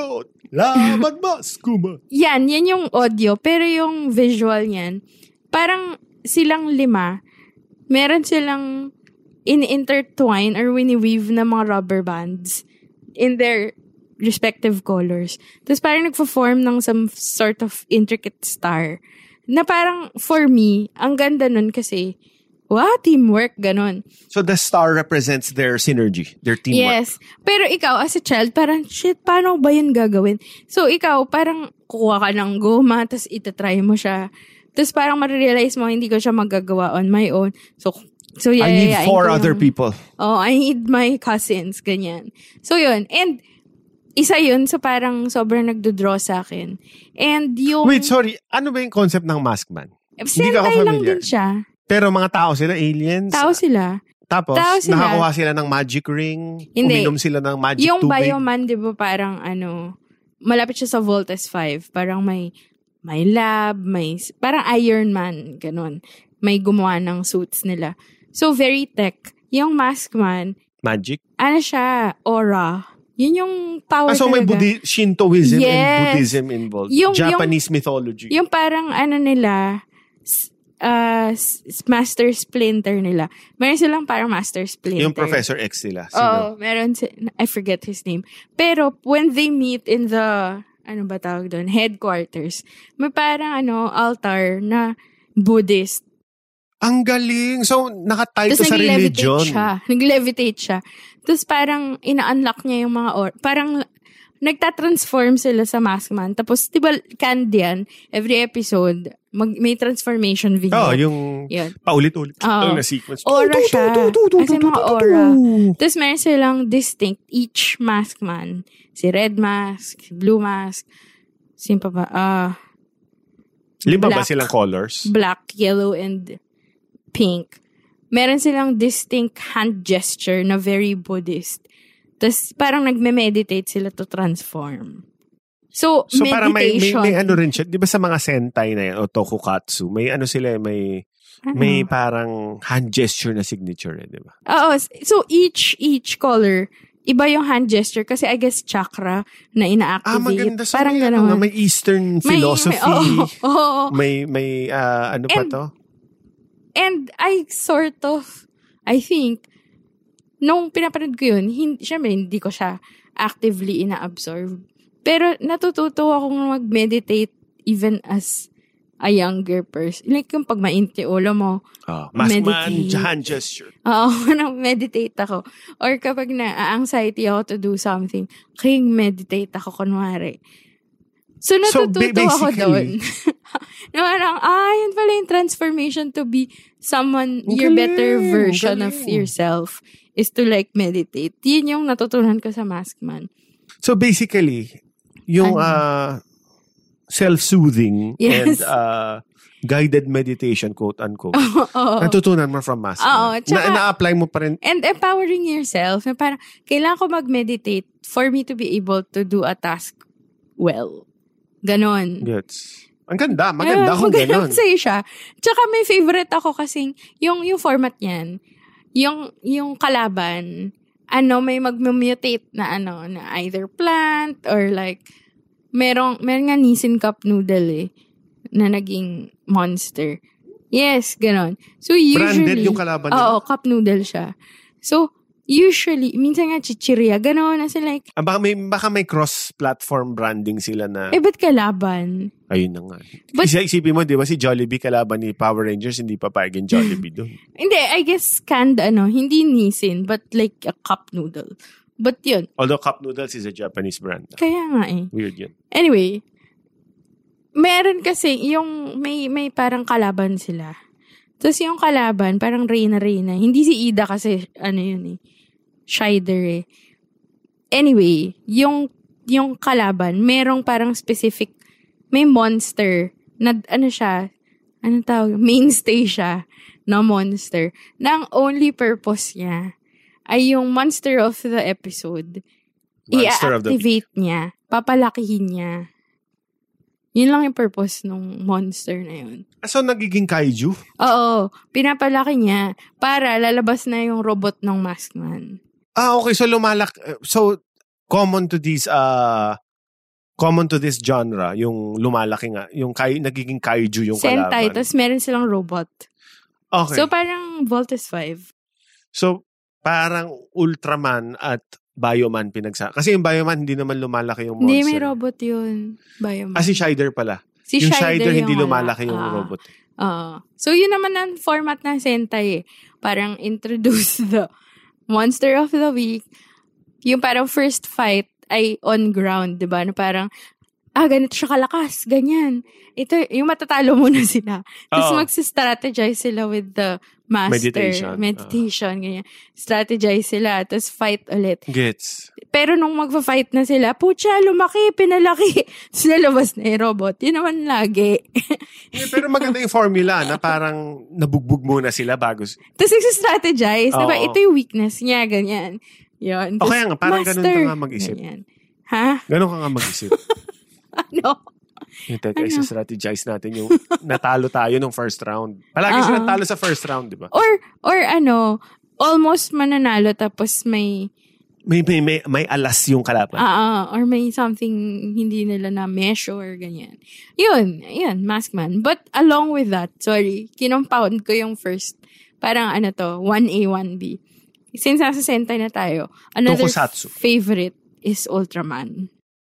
Laban ba, Skuma? Yan, yan yung audio. Pero yung visual niyan, parang silang lima, meron silang in-intertwine or wini-weave na mga rubber bands in their respective colors. Tapos parang nagpo-form ng some sort of intricate star. Na parang, for me, ang ganda nun kasi, wow, teamwork, ganon. So the star represents their synergy, their teamwork. Yes. Pero ikaw, as a child, parang, shit, paano ba yun gagawin? So ikaw, parang kukuha ka ng goma, tapos itatry mo siya. Tapos parang marirealize mo, hindi ko siya magagawa on my own. So, so yeah, I need yeah, four yeah, other yung, people. Oh, I need my cousins, ganyan. So yun. And, isa yun, so parang sobrang nagdodraw sa akin. And yung... Wait, sorry. Ano ba yung concept ng Maskman? Hindi ka ako familiar. Lang din siya. Pero mga tao sila, aliens? Tao sila. Tapos, tao sila. nakakuha sila ng magic ring? Hindi. Uminom sila ng magic yung tubig? Yung Bioman, di ba parang ano, malapit siya sa Voltes five. Parang may may lab, may, parang Iron Man, ganun. May gumawa ng suits nila. So, very tech. Yung Maskman, magic? Ano siya? Aura. Yun yung power ah, so talaga. may Buddhi- Shintoism yes. and Buddhism involved. Yung, Japanese yung, mythology. Yung parang ano nila, uh, Master Splinter nila. Meron silang parang Master Splinter. Yung Professor X sila. Oo, meron si, I forget his name. Pero when they meet in the, ano ba tawag doon, headquarters, may parang ano, altar na Buddhist. Ang galing. So, nakatied to sa nag-levitate religion. Siya. Nag-levitate siya. Tapos parang ina-unlock niya yung mga or parang nagta-transform sila sa Maskman. Tapos, di ba, candy yan, every episode, mag, may transformation video. Oo, oh, yung yun. paulit-ulit. Oh. Na sequence. Aura siya. Kasi mga aura. Tapos meron silang distinct, each Maskman. Si Red Mask, si Blue Mask, sino pa ba? Ah, uh, Lima ba silang colors? Black, yellow, and pink. Meron silang distinct hand gesture na very Buddhist. Tapos parang nagme-meditate sila to transform. So, so meditation. parang may, may, may ano rin siya. Di ba sa mga Sentai na yan, o Tokukatsu, may ano sila, may ano? May parang hand gesture na signature, eh, di ba? Oo. So, each each color, iba yung hand gesture kasi I guess chakra na ina-activate. Ah, maganda. So, parang may, ano, may Eastern philosophy. May, may, oh, oh, oh. may, may uh, ano pa and, to? And I sort of, I think, nung pinapanood ko yun, hindi, syempre, hindi ko siya actively ina-absorb. Pero natututo akong mag-meditate even as a younger person. Like yung pag mainti ulo mo, oh, Maskman hand gesture. Oo, meditate ako. Or kapag na-anxiety ako to do something, king meditate ako, kunwari. So, natututo so, ako doon. Na parang, ah, yun pala yung transformation to be someone, galing, your better version galing. Of yourself is to like meditate. Yun yung natutunan ko sa Maskman. So, basically, yung ano? uh, self-soothing yes. and uh, guided meditation, quote-unquote, oh, oh. natutunan mo from Maskman. Oh, tsaka, na, na-apply mo pa rin. And empowering yourself. Na parang, kailangan ko mag-meditate for me to be able to do a task well. Ganon. Yes. Ang ganda. Maganda kung ganon. Maganda sa'yo siya. Tsaka may favorite ako kasing yung, yung format niyan, yung, yung kalaban, ano, may mag-mutate na ano, na either plant or like, merong, meron nga Nissin Cup Noodle eh, na naging monster. Yes, ganon. So usually, branded yung kalaban nila? Oo, cup noodle siya. So, usually, minsan nga chichirya, gano'n, as in like... Ah, baka may, baka may cross-platform branding sila na... Eh, ba't kalaban? Ayun na nga. But, Isa isipin mo, di ba, si Jollibee kalaban ni Power Rangers, hindi pa paigin Jollibee doon. Hindi, I guess canned, ano, hindi Nissin, but like a cup noodle. But yun. Although cup noodles is a Japanese brand. Kaya nga eh. Weird yun. Anyway, meron kasi, yung may, may parang kalaban sila. Tapos yung kalaban, parang Reyna-Reyna. Hindi si Ida kasi, ano yun eh. Shider eh. Anyway, yung yung kalaban, merong parang specific, may monster na ano siya, anong tawag, mainstay siya na monster. Na ang only purpose niya ay yung monster of the episode. I-activate niya. Papalakihin niya. Yun lang yung purpose ng monster na yun. So, nagiging kaiju? Oo. Pinapalaki niya para lalabas na yung robot ng Maskman. Ah, okay. So, lumalak... So, common to these uh, common to this genre, yung lumalaki nga, yung kai, nagiging kaiju yung Sentai, kalaban. tapos meron silang robot. Okay. So, parang Voltes five. So, parang Ultraman at Bioman pinagsa. Kasi yung Bioman, hindi naman lumalaki yung monster. Hindi, may robot yun. Bioman. Ah, si Shider pala. Si yung Shider Shider, hindi yung lumalaki wala. yung Ah. robot. Uh, so, yun naman ang format ng Sentai eh. Parang introduce the monster of the week. Yung parang first fight ay on ground, di ba? Na parang, ah, ganito siya kalakas, ganyan. Ito, yung matatalo muna sila. Tapos Oo. magsistrategize sila with the master. Meditation. Meditation, ganyan. Strategize sila, tapos fight ulit. Gets. Pero nung magfa-fight na sila, putya, lumaki, pinalaki. Tapos nalabas na yung robot. Yun naman lagi. Eh, pero maganda yung formula na parang nabugbog muna sila bago. Tapos nagsistrategize. Oo. Diba? Ito yung weakness niya, ganyan. Yun. O Tapos, kaya nga, parang ganun master, ka nga mag-isip. ganyan. Ha? Ganun ka nga mag-isip. Ano? Yung teka, Ano? isa-strategize natin yung natalo tayo nung first round. Palagi Oo. sila natalo sa first round, di ba? Or, or ano, almost mananalo tapos may, May, may, may, may alas yung kalaban. ah, or may something hindi nila na measure, ganyan. Yun, yun, Maskman. But along with that, sorry, kinompound ko yung first, parang ano to, one A, one B. Since nasa Sentai na tayo, another Tokusatsu. favorite is Ultraman.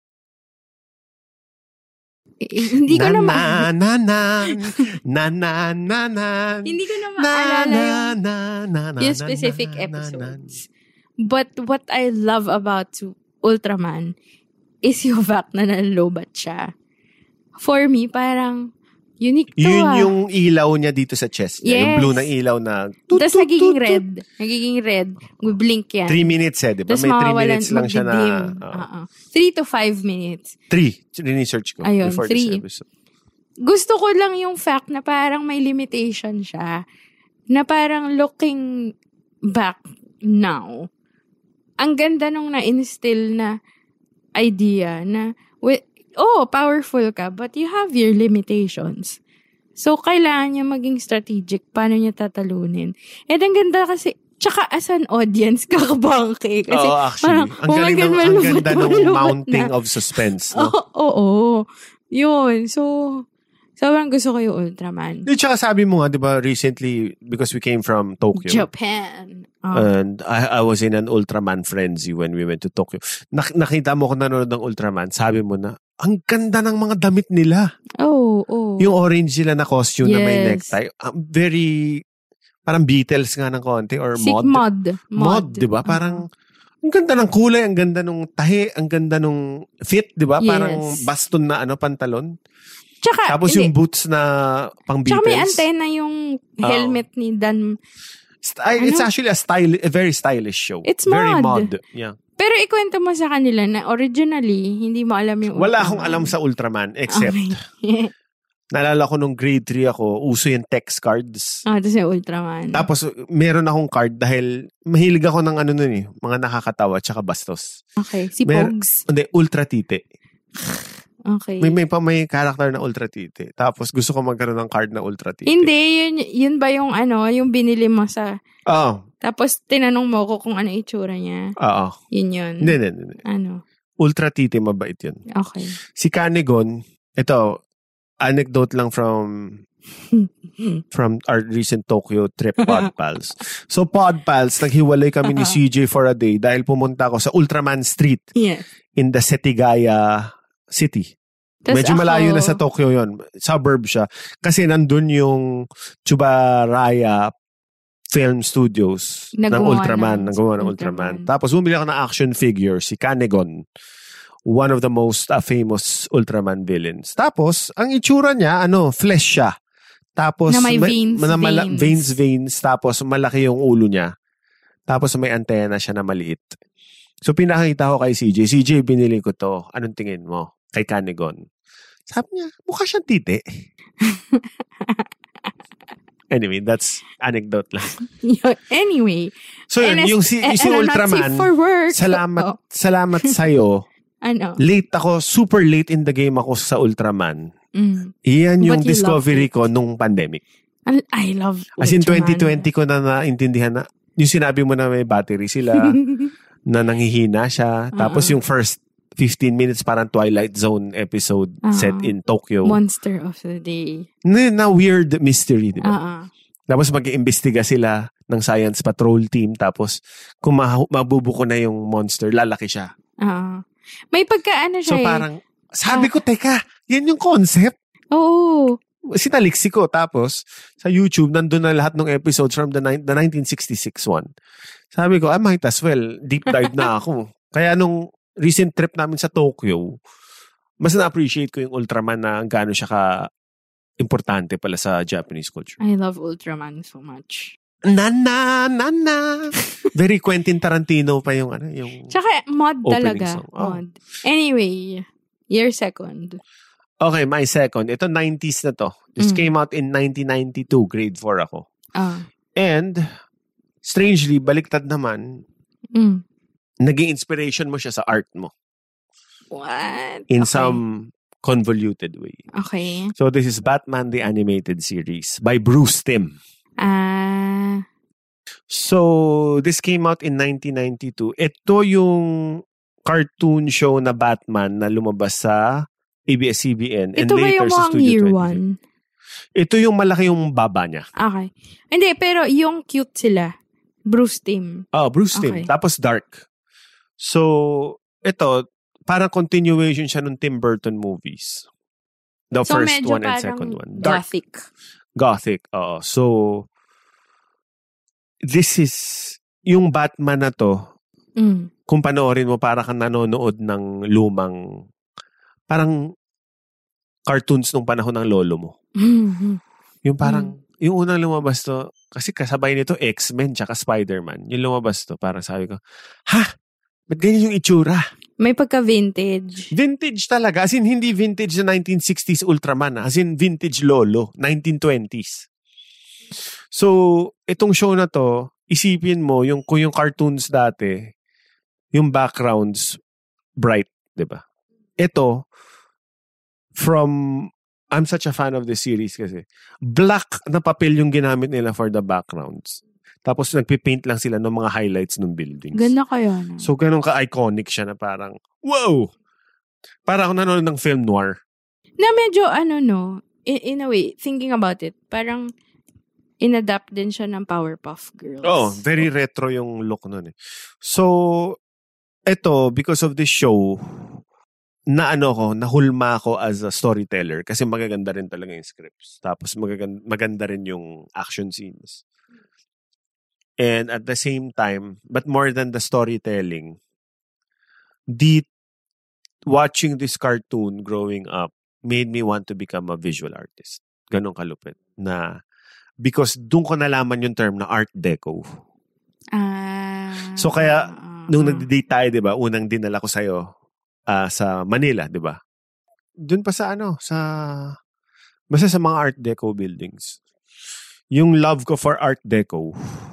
Eh, hindi ko na, ma- na, na, na, na, na, na, na, hindi ko na na, maalala na, yung, na, na, na, yung na, specific na, na, episodes. But what I love about Ultraman is yung fact na nalobat siya. For me, parang unique to Yun ah. yung ilaw niya dito sa chest niya. Yung Yes. blue na ilaw na tut, Tapos tut, nagiging tut, red. tut. Nagiging red. Blink yan. Three minutes eh, di ba? Tapos May three mawawalan, minutes lang siya na... magdidim. oh. Oo. Three to five minutes. Three. Research ko. Ayun, before three. this episode. Gusto ko lang yung fact na parang may limitation siya. Na parang looking back now, ang ganda nung na-instill na idea na, with, oh, powerful ka, but you have your limitations. So, kailangan niya maging strategic. Paano niya tatalunin? And ang ganda kasi, tsaka as an audience, kakabangke. Kasi Oo, actually. parang, Ang oh my galing God, ng, ang malupit ganda na, ng malupit mounting na. of suspense. No? Oo, oo. Yun. So, sobrang gusto ko yung Ultraman. Di, tsaka sabi mo nga, di ba, recently, because we came from Tokyo. Japan. Oh. And I, I was in an Ultraman frenzy when we went to Tokyo. Nak- nakita mo ko nanonood ng Ultraman, sabi mo na, ang ganda ng mga damit nila. oh, oh. Yung orange sila na costume na may Yes. necktie. Um, very, parang Beatles nga ng konti or Sig- mod. mod. Mod, di ba? Parang, ang ganda ng kulay, ang ganda ng tahi, ang ganda ng fit, di ba? Yes. Parang baston na ano, pantalon. Tsaka, Tapos hindi. yung boots na pang Beatles. Tsaka may antena yung helmet ni Dan. St- I- It's Ano? actually a style, a very stylish show. It's Very mod. mod. Yeah. Pero ikwento mo sa kanila na originally, hindi mo alam yung Wala Ultraman. akong alam sa Ultraman except, Okay. naalala ko nung grade three ako, uso yung text cards. Ah, tapos yung Ultraman. Tapos, meron akong card dahil mahilig ako ng ano nun eh, mga nakakatawa tsaka bastos. Okay. Si Mer- Pogs. Hindi, Ultra Tite. Okay. May, may pa may character na Ultra Tite. Tapos, gusto ko magkaroon ng card na Ultra Tite. Hindi, yun, yun ba yung ano, yung binili mo sa... Oo. Tapos, tinanong mo ko kung ano itsura niya. Oo. Yun yun. Hindi, hindi, hindi. Ano? Ultra Tite, mabait yun. Okay. Si Kanegon, ito, anecdote lang from from our recent Tokyo trip, Pod Pals. So, Pod Pals, naghiwalay kami ni C J for a day dahil pumunta ako sa Ultraman Street Yeah. in the Setagaya City. Tas Medyo ako- malayo na sa Tokyo yon. Suburb siya. Kasi nandun yung Chubaraya Film Studios ng Nagawa Ultraman. ng Nagawa ng Ultraman. Ultraman. Tapos bumili ako ng action figure, si Kanegon. One of the most uh, famous Ultraman villains. Tapos, ang itsura niya, ano, flesh siya. Tapos, Na may ma- veins, na mala- veins. veins, veins. Tapos, malaki yung ulo niya. Tapos, may antena siya na maliit. So, pinakita ko kay C J. C J, binili ko to. Anong tingin mo? Kay Kanegon. Sabi niya, mukha siyang tite. Anyway, that's anecdote lang. Anyway. So, yun, And as- yung si, and si I'm not Ultraman, safe for work. salamat, Oh, salamat sa'yo. ano? Late ako, super late in the game ako sa Ultraman. Mm. Iyan yung But you discovery loved it. ko nung pandemic. Al- I love As in Ultraman. twenty twenty ko na naintindihan na, yung sinabi mo na may battery sila, na nanghihina siya. Tapos Uh-uh. yung first fifteen minutes, parang Twilight Zone episode Uh-huh. set in Tokyo. Monster of the day. Na, na weird mystery, di ba? Uh-uh. Tapos mag-iimbestiga sila ng Science Patrol team. Tapos kung ma- mabubuko na yung monster, lalaki siya. Uh-uh. May pagkaano siya So eh. parang, sabi ko, teka, yan yung concept. Oo. Sinaliksi ko. Tapos, sa YouTube, nandun na lahat ng episodes from the, ni- the nineteen sixty-six one. Sabi ko, I might as well. Deep dive na ako. Kaya nung recent trip namin sa Tokyo, mas na-appreciate ko yung Ultraman na gaano siya ka-importante pala sa Japanese culture. I love Ultraman so much. Nana, nana. Very Quentin Tarantino pa yung ano, yung Tsaka mod opening talaga. song. Oh. Mod. Anyway, your second. Okay, my second. Ito nineties na to. This Mm. came out in nineteen ninety-two. Grade four ako. Ah. And, strangely, baliktad naman, Mm. naging inspiration mo siya sa art mo. What? In Okay. some convoluted way. Okay. So, this is Batman the Animated Series by Bruce Timm. Ah. So, this came out in nineteen ninety-two. Ito yung cartoon show na Batman na lumabas sa A B S C B N and Ito ba later yung sa mukhang Studio year twenty-five. one? Ito yung malaki yung baba niya. Okay. Hindi, pero yung cute sila. Bruce Timm. Oh, Bruce Timm. Okay. Tapos dark. So, ito, parang continuation siya ng Tim Burton movies. The So, first medyo one and parang second one. Dark. gothic. Gothic. Oo. So, this is, yung Batman na to, Mm. kung panoorin mo, para kang nanonood ng lumang, parang cartoons nung panahon ng lolo mo. Mm. Yung parang, yung unang lumabas to, kasi kasabay nito X-Men tsaka Spider-Man. Yung lumabas to, parang sabi ko, ha? Ba't ganyan yung itsura? May pagka-vintage. Vintage talaga. As in, hindi vintage na nineteen sixties Ultraman. ah. As in, vintage Lolo. nineteen twenties. So, itong show na to, isipin mo, yung, kung yung cartoons dati, yung backgrounds, bright, di ba? Ito, from, I'm such a fan of this series kasi, black na papel yung ginamit nila for the backgrounds. Tapos nagpipaint lang sila ng mga highlights ng buildings. Ganda kaya na. So, ganun ka-iconic siya na parang, wow! Para ako nanonood ng film noir. Na medyo, ano no, in, in a way, thinking about it, parang inadapt din siya ng Powerpuff Girls. Oh, very retro yung look nun eh. So, eto, because of this show, na ano ko, nahulma ako as a storyteller kasi magaganda rin talaga yung scripts. Tapos magaganda, maganda rin yung action scenes. And at the same time, but more than the storytelling, the watching this cartoon growing up made me want to become a visual artist. Ganun kalupit. Na, because doon ko nalaman yung term na Art Deco. Ah. So kaya, nung nag-date tayo, di ba, unang dinala ko sa'yo uh, sa Manila, di ba? Doon pa sa ano, sa, basta sa mga Art Deco buildings. Yung love ko for Art Deco,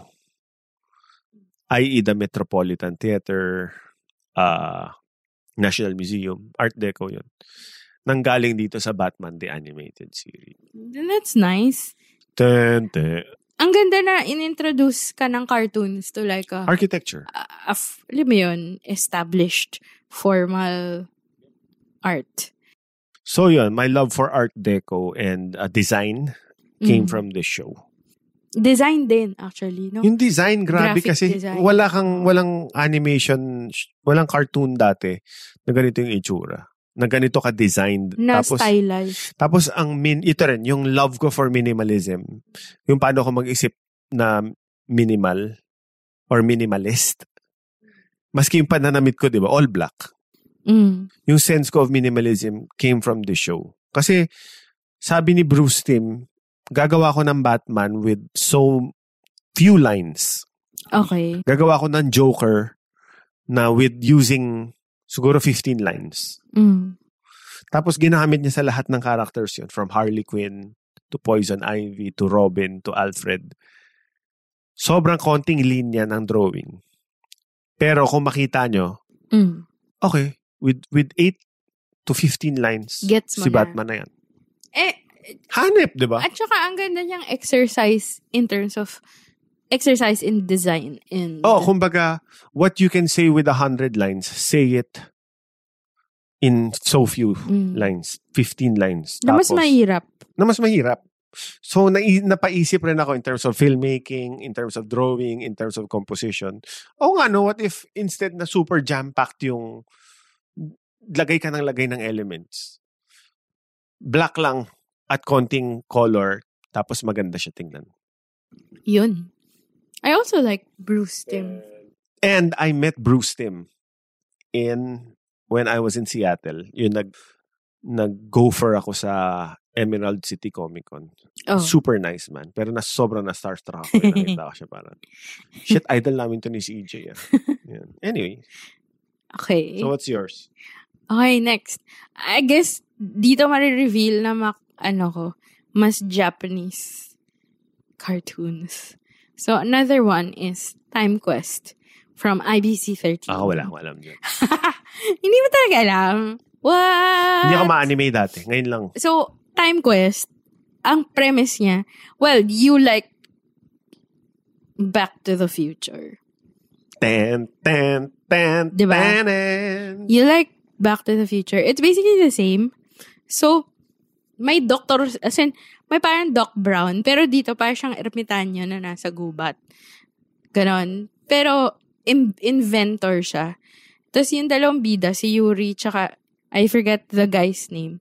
that is the Metropolitan Theater, uh, National Museum, Art Deco yun. Nanggaling dito sa Batman the Animated Series. That's nice. Tente. Ang ganda na inintroduce ka ng cartoons to like a, Architecture. a, a f- alam mo yun, established formal art. So yun, my love for Art Deco and uh, design came Mm. from this show. Design din, actually, no? Yung design, grabe Graphic kasi design. wala kang, walang animation, walang cartoon dati na ganito yung itsura. Na ganito ka-designed. Na tapos, stylized. tapos ang min, ito rin, yung love ko for minimalism. Yung paano ko mag-isip na minimal or minimalist. Maski yung pananamit ko, di ba? All black. Mm. Yung sense ko of minimalism came from the show. Kasi sabi ni Bruce Timm, gagawa ko ng Batman with so few lines. Okay. Gagawa ko ng Joker na with using siguro fifteen lines. Mm. Tapos ginamit niya sa lahat ng characters yun. From Harley Quinn to Poison Ivy to Robin to Alfred. Sobrang konting linya ng drawing. Pero kung makita nyo, Mm. okay, with with eight to fifteen lines, Gets mo si na. Batman na yan. Eh, Hanep, di ba? at saka ang ganda niyang exercise in terms of exercise in design. In Oh, kumbaga, what you can say with a hundred lines, say it in so few Mm. lines. fifteen lines. Na mas Tapos, mahirap. na mas mahirap. So, na, napaisip rin ako in terms of filmmaking, in terms of drawing, in terms of composition. O nga, no, what if instead na super jam-packed yung lagay ka ng lagay ng elements. Black lang at konting color, tapos maganda siya tingnan. Yun. I also like Bruce Timm. And I met Bruce Timm in when I was in Seattle. Yun, nag, nag-gopher ako sa Emerald City Comic Con. Oh. Super nice man. Pero na sobrang na starstruck ako. Nakita ko siya parang, shit, idol namin to ni si E J. Ah. Yan. Anyway. Okay. So what's yours? Okay, next. I guess, dito marireveal na mak, ano ko, mas Japanese cartoons. So, another one is Time Quest from I B C thirteen. Ah, wala akong alam dyan. Hindi mo talaga alam? What? Hindi ako ma-anime dati. Ngayon lang. So, Time Quest, ang premise niya, well, you like Back to the Future. Ten, ten, ten, Diba? ten, ten. You like Back to the Future. It's basically the same. So, may doctor, as in, may parang Doc Brown, pero dito parang siyang ermitanyo na nasa gubat. Ganon. Pero, in- inventor siya. Tapos yung dalawang bida, si Yuri, tsaka, I forget the guy's name.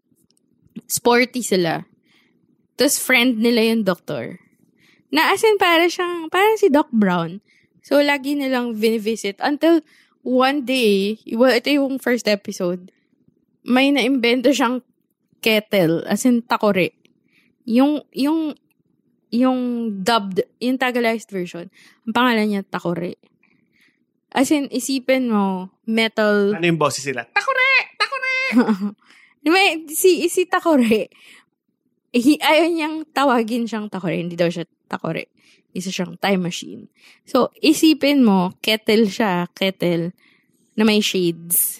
Sporty sila. Tapos friend nila yung doktor. Na as in, parang siyang, parang si Doc Brown. So, lagi nilang vinivisit until one day, well, ito yung first episode, may na-invento siyang kettle, as in takore. Yung, yung, yung dubbed, yung Tagalized version, ang pangalan niya takore. As in, isipin mo, metal. Ano yung boses sila? Takore! Takore! May, si, si takore, hi, ayaw niyang tawagin siyang takore, hindi daw siya takore. Isa siyang time machine. So, isipin mo, kettle siya, kettle, na may shades.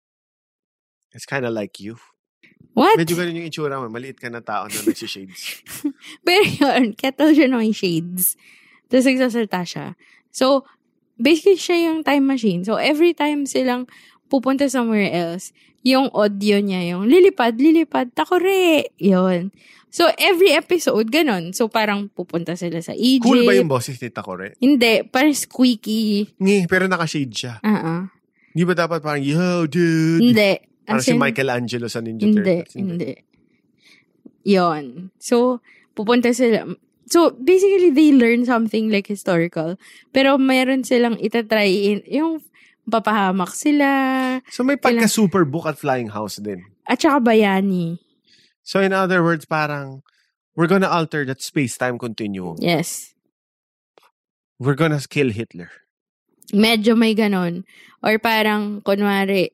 It's kind of like you. What? Medyo ganun yung itsura mo. Maliit ka na tao na nagsishades. Pero yun, kettle siya na may shades. Tapos nagsasalta siya. So, basically siya yung time machine. So, every time silang pupunta somewhere else, yung audio niya yung lilipad, lilipad, takore. Yun. So, every episode, ganun. So, parang pupunta sila sa Egypt. Cool ba yung boses ni Takore? Hindi. Parang squeaky. Ngi, pero naka-shade siya. Uh-uh. Di ba dapat parang, yo, dude? Hindi. Parang As si in, Michelangelo sa Ninja Hindi. Turtles. Hindi. Yon. So, pupunta sila. So, basically, they learn something like historical. Pero mayroon silang itatry in, yung papahamak sila. So may pagka-super book at Flying House din. At saka bayani. So in other words, parang, we're gonna alter that space-time continuum. Yes. We're gonna kill Hitler. Medyo may ganon. Or parang, kunwari,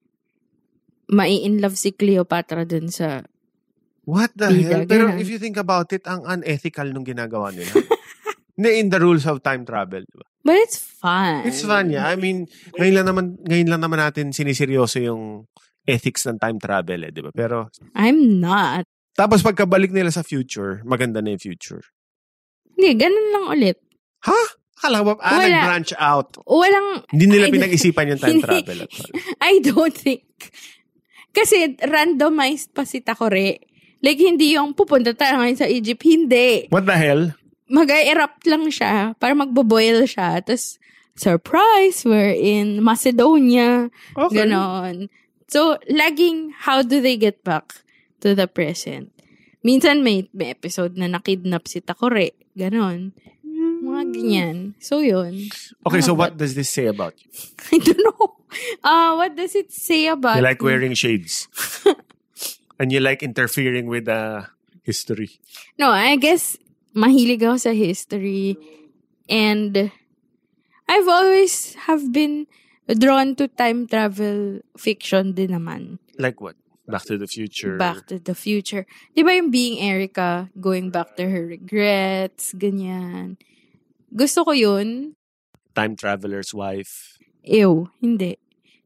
mai-inlove si Cleopatra dun sa... What the Bida, hell? Pero ganun. if you think about it, ang unethical nung ginagawa nila. Hindi, in the rules of time travel. Diba? But it's fun. It's fun, yeah. I mean, ngayon lang naman, ngayon lang naman natin siniseryoso yung ethics ng time travel, eh, di ba? Pero, I'm not. tapos pagkabalik nila sa future, maganda na yung future. Hindi, ganun lang ulit. Ha? Akala ko ba? Ah, Wala. nag-branch out. Walang... Hindi nila I- pinag-isipan yung time Hindi. travel at all. I don't think. Kasi randomized pa si Takore. Like, hindi yung pupunta tayo ngayon sa Egypt. Hindi. What the hell? Mag-erupt lang siya para magbo-boil siya. Tapos, surprise, we're in Macedonia. Okay. Ganon. So, laging, how do they get back to the present? Minsan may, may episode na nakidnap si Takore. Ganon. Mga ganyan. So, yun. Okay, so Ah, what does this say about you? I don't know. Uh, what does it say about You like me? wearing shades. And you like interfering with the history. No, I guess mahilig ako sa history. And I've always have been drawn to time travel fiction din naman. Like what? Back to the Future. Back to the Future. Di ba yung Being Erica, going back to her regrets, ganyan. Gusto ko yun. Time Traveler's Wife. Ew, hindi.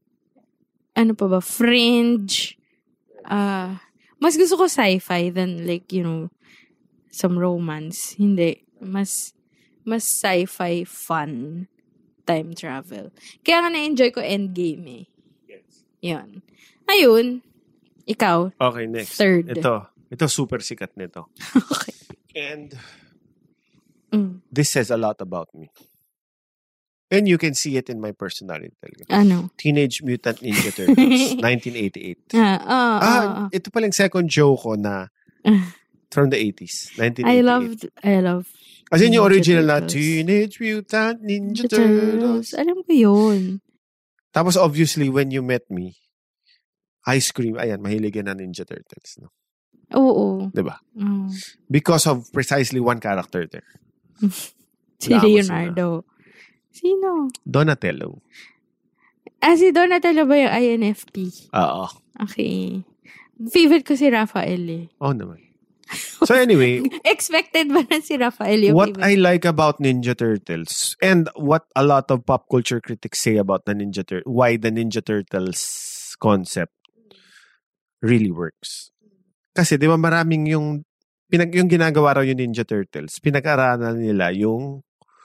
Ano pa ba? Fringe. Ah, mas gusto ko sci-fi than like, you know, some romance. Hindi. Mas, mas sci-fi fun time travel. Kaya nga na-enjoy ko Endgame eh. Yun. Ayun. Ikaw. Okay, next. Third. Ito. Ito super sikat nito. Okay. And Mm. this says a lot about me. And you can see it in my personality talaga. Ano? Teenage Mutant Ninja Turtles, nineteen eighty-eight. Ah, ah, Ah, ah, ah. ito palang second joke ko na from the eighties, nineteen eighty-eight. I love, I love. As in yung Ninja original na Turtles. Teenage Mutant Ninja Ninja Turtles. Turtles. Alam ko yun. Tapos obviously, when you met me, ice cream, ayan, mahilig yan na Ninja Turtles. No? Oo. Diba? Oh. Because of precisely one character there. Si Wala ako Leonardo. Sino? Donatello. Ah, si Donatello ba yung I N F P? Oo. Okay. Favorite ko si Raphael eh. Oh naman. So anyway, Expected ba na si Raphael yung what I favorite? like about Ninja Turtles and what a lot of pop culture critics say about the Ninja Tur- why the Ninja Turtles concept really works. Kasi di ba maraming yung pinag yung ginagawa raw yung Ninja Turtles, pinag-aralan nila yung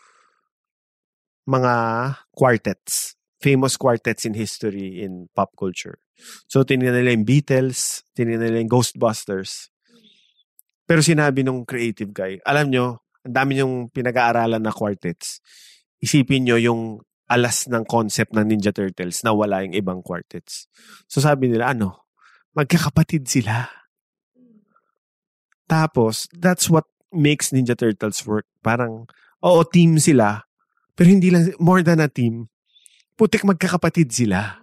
mga quartets, famous quartets in history in pop culture. So tinignan nila yung Beatles, tinignan nila yung Ghostbusters. Pero sinabi nung creative guy, alam nyo, ang dami yung pinag-aaralan na quartets. Isipin nyo yung alas ng concept ng Ninja Turtles na wala yung ibang quartets. So sabi nila, ano, magkakapatid sila. Tapos, that's what makes Ninja Turtles work. Parang, oo, team sila, pero hindi lang, more than a team, putik magkakapatid sila.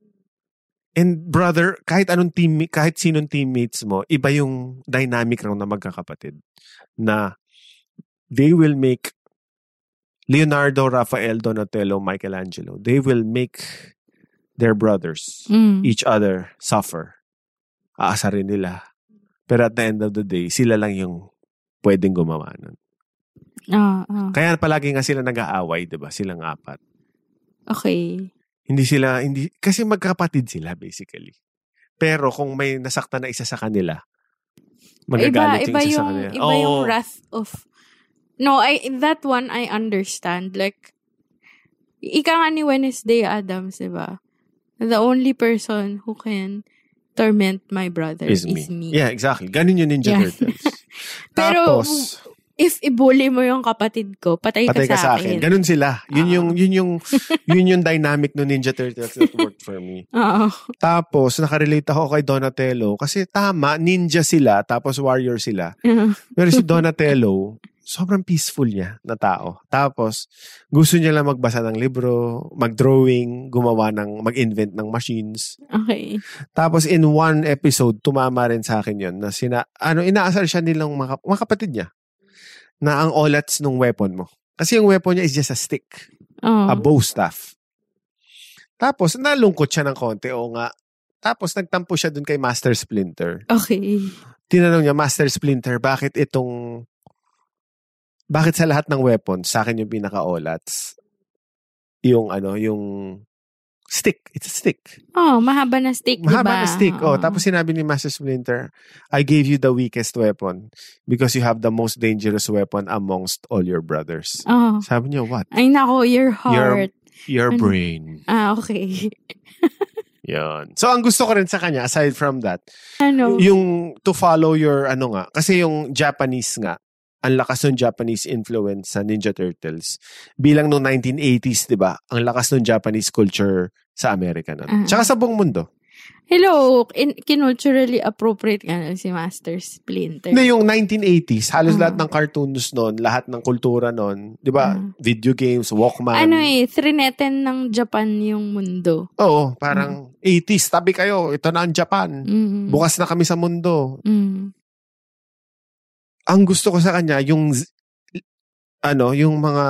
And brother, kahit anong team, kahit sinong teammates mo, iba yung dynamic raw na magkakapatid. Na they will make Leonardo, Raphael, Donatello, Michelangelo, they will make their brothers, Mm. each other, suffer. Aasarin nila. Pero at the end of the day, sila lang yung pwedeng gumawa nun. Ah, ah. Kaya palagi nga sila nag-aaway, di ba? Silang apat. Okay. Hindi sila, hindi, kasi magkapatid sila basically. Pero kung may nasaktan na isa sa kanila, magagalit iba, yung isa iba sa yung, kanila. Iba yung Oo. wrath of... No, I that one I understand. Like, ika nga ni Wednesday Adams, diba? The only person who can torment my brother is, Is me. me. Yeah, exactly. Ganun yung Ninja Yeah. Turtles. Pero, Tapos, if ibully mo yung kapatid ko, patay, patay ka, sa akin. Ganun sila. Yun Ah. yung, yun yung, yun yung dynamic ng Ninja Turtles that worked for me. Oo. Tapos, nakarelate ako kay Donatello kasi tama, ninja sila, tapos warrior sila. Pero si Donatello, sobrang peaceful niya na tao. Tapos, gusto niya lang magbasa ng libro, mag-drawing, gumawa ng, mag-invent ng machines. Okay. Tapos, in one episode, tumama rin sa akin yun, na sina, ano, inaasar siya nilang mga, mga kapatid niya, na ang olats ng weapon mo. Kasi yung weapon niya is just a stick, Oh. a bow staff. Tapos, nalungkot siya ng konti, o nga. Tapos, nagtampo siya dun kay Master Splinter. Okay. Tinanong niya, Master Splinter, bakit itong bakit sa lahat ng weapons, sa akin yung pinaka-olats, yung ano, yung stick. It's a stick. Oh, mahaba na stick, Mahaba diba? na stick. Oh, Oo. tapos sinabi ni Master Splinter, I gave you the weakest weapon because you have the most dangerous weapon amongst all your brothers. Oh. Sabi niya, what? Ay, nako, your heart. Your Ano? brain. Ah, okay. Yan. So, ang gusto ko rin sa kanya, aside from that, Ano? yung to follow your, ano nga, kasi yung Japanese nga, ang lakas ng Japanese influence sa Ninja Turtles. Bilang noong nineteen eighties, di ba? Ang lakas ng Japanese culture sa Amerika na. Ah. Tsaka sa buong mundo. Hello, in, kinulturally appropriate ka na si Master Splinter. Na yung nineteen eighties, halos Ah. lahat ng cartoons noon, lahat ng kultura noon, di ba? Ah. Video games, Walkman. Ano eh, trineten ng Japan yung mundo. Oo, parang eighties, tabi kayo, ito na ang Japan. Mm. Bukas na kami sa mundo. Mm. Ang gusto ko sa kanya, yung z- ano, yung mga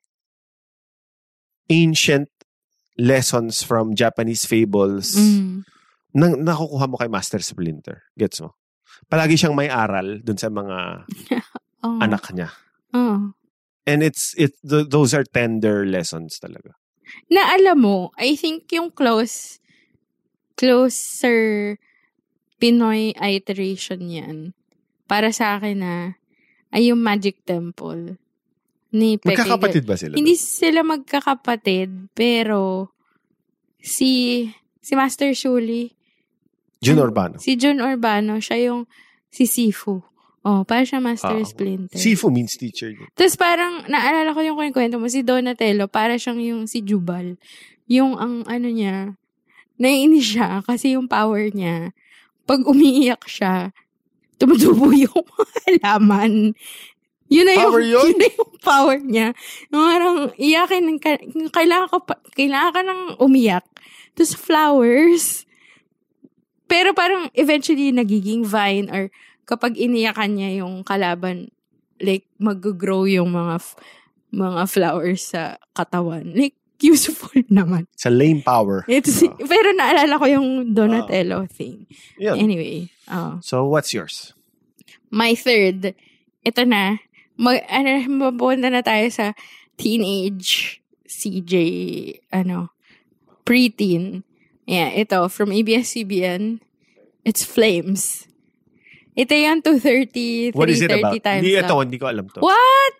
ancient lessons from Japanese fables Mm. na nakukuha mo kay Master Splinter. Gets mo? Palagi siyang may aral dun sa mga Oh. anak niya. Oh. And it's it th- those are tender lessons talaga. Na alam mo, I think yung close, closer Pinoy iteration yan, para sa akin na, ay yung Magic Temple. Ni Peke. Magkakapatid ba sila? Hindi sila magkakapatid, pero si si Master Shuli, Jun Urbano. Si Jun Urbano, siya yung si Sifu. Oh, para siya Master Ah, Splinter. Sifu means teacher. Tapos parang, naalala ko yung kwento mo, si Donatello, para siyang yung si Jubal. Yung ang ano niya, naiinis siya kasi yung power niya, pag umiiyak siya, tumutubo yung mga halaman. Yun na yung, Power yun? yun na yung power niya. Yung parang, iyakin, kailangan ka, pa, kailangan ka nang umiyak. Tapos flowers. Pero parang eventually nagiging vine or kapag iniyakan niya yung kalaban, like, mag-grow yung mga f- mga flowers sa katawan. Like, useful naman. Sa lame power. It's, Uh, pero naalala ko yung Donatello uh, thing. yun. Anyway. Oh. So, what's yours? My third, ito na, mag, ano, mapunta na tayo sa teenage C J, ano, preteen. Yeah, ito, from A B S C B N, it's Flames. Ito yung two thirty, What is it three thirty about? times Hindi, up. ito, hindi ko alam to. What?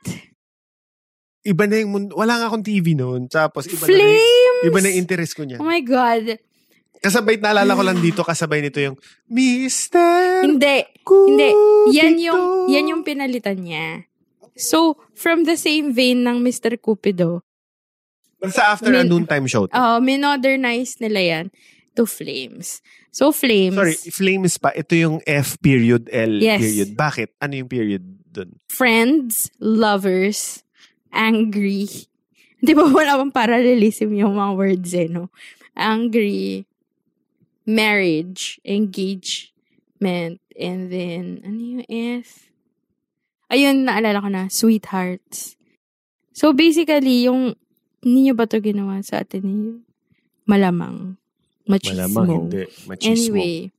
Iba na yung mundo. Wala nga akong T V noon. Tapos, iba na, Flames? yung, iba na yung interest ko niyan. Oh my God. Kasabay, naalala ko lang dito, kasabay nito yung, Mister Hindi. Cupido. Hindi. Yan yung, yan yung pinalitan niya. So, from the same vein ng Mister Cupido, Basta after a Min- noontime show. to. uh, minodernize nila yan to Flames. So, Flames. Sorry, Flames pa. Ito yung F period L Yes. period. Bakit? Ano yung period dun? Friends, lovers, angry. Di ba wala pang parallelism yung mga words eh, no? Angry, marriage, engagement, and then, ano yung S? Ayun, naalala ko na, sweethearts. So, basically, yung, hindi nyo ba ito ginawa sa atin niyo? Malamang. Machismo. Malamang hindi. Machismo. Anyway,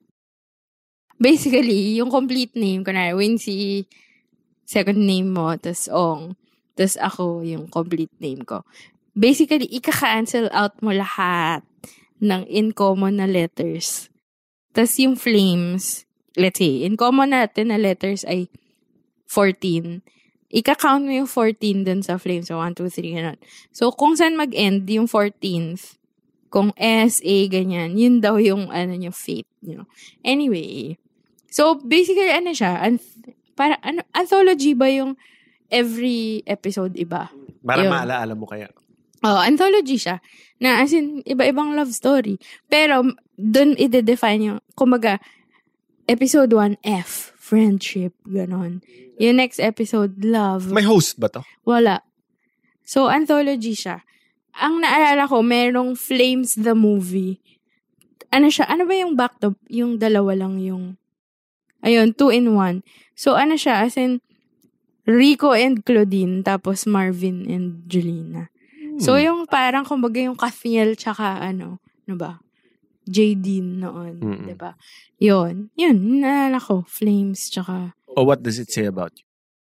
basically, yung complete name, kunwari, Wincy, second name mo, tas Ong, tas ako, yung complete name ko. Basically, ika-cancel out mo lahat ng in common na letters. Tas yung Flames, let's say, in common natin na letters ay fourteen. Ika-count mo yung fourteen dun sa Flames. So, one, two, three, gano'n. So, kung saan mag-end yung fourteenth, kung S, A, ganyan, yun daw yung, ano, yung fate nyo. Anyway, so, basically, ano siya, anth- para, ano, anthology ba yung every episode iba? Para Yun. maalaala mo kaya. Oh, anthology siya. Na, as in, iba-ibang love story. Pero, dun i-define yung, kumaga, episode one, F, friendship, ganon. Yung next episode, love. May host ba to? Wala. So, anthology siya. Ang naalala ko, merong Flames the movie. Ano siya? Ano ba yung back to? Yung dalawa lang yung... Ayun, two in one. So, ano siya? As in, Rico and Claudine, tapos Marvin and Julina. Hmm. So, yung parang, kumbaga, yung Kathiel, tsaka ano, ano ba? J D noon, Mm-mm. diba? Yun. Yun, naalala ko. Flames, tsaka... Oh, what does it say about you?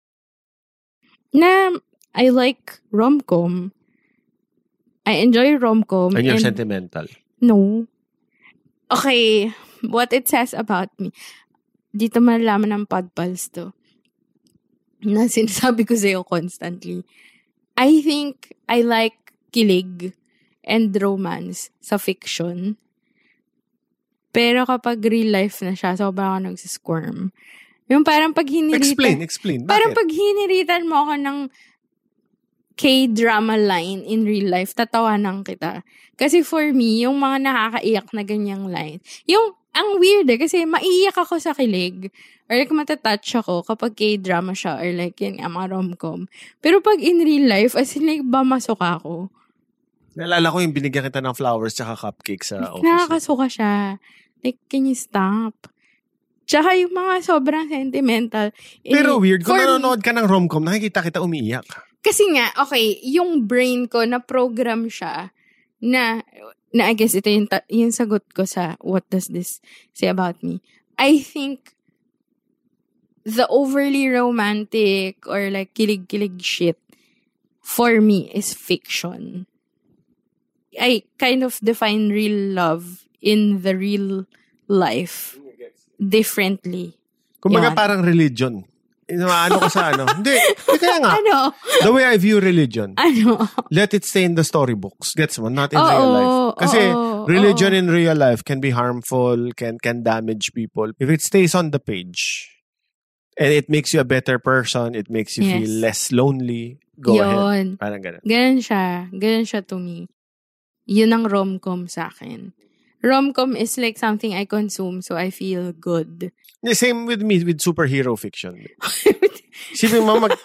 Na, I like rom-com. I enjoy rom-com. And you're and sentimental. No. Okay, what it says about me. Dito malalaman ng podpals to. Na sinasabi ko sa'yo constantly. I think I like kilig and romance sa fiction. Pero kapag real life na siya, sobrang ako nagsisquirm. Yung parang pag hiniritan... Explain, explain. Bakit? Parang pag hiniritan mo ako ng K-drama line in real life, tatawanan kita. Kasi for me, yung mga nakakaiyak na ganyang line, yung, ang weird eh, kasi maiiyak ako sa kilig, or like matatouch ako kapag K-drama siya, or like yun, mga rom-com. Pero pag in real life, as in like, bamasok ako. Naalala ko yung binigyan kita ng flowers tsaka cupcake sa office. Nakakasuka siya. Like, can you stop? Tsaka yung mga sobrang sentimental. Pero Eh, weird, kung for- nanonood ka ng rom-com, nakikita kita umiiyak. Kasi nga, okay, yung brain ko na-program siya na, na I guess ito yung, ta- yung sagot ko sa what does this say about me. I think the overly romantic or like kilig-kilig shit for me is fiction. I kind of define real love in the real life differently. Kumbaga Yun. parang religion. Ano ko sa ano? Hindi. Hindi kaya nga. Ano? The way I view religion, Ano? let it stay in the storybooks. Gets mo? Not in Oo, real life. Kasi oo. Religion oo. in real life can be harmful, can can damage people. If it stays on the page, and it makes you a better person, it makes you Yes. feel less lonely, go Yun. ahead. Parang ganun. Ganun siya. Ganun siya to me. Yun ang rom-com sa akin. Rom-com is like something I consume so I feel good. The same with me, with superhero fiction. Sipin mo, mag...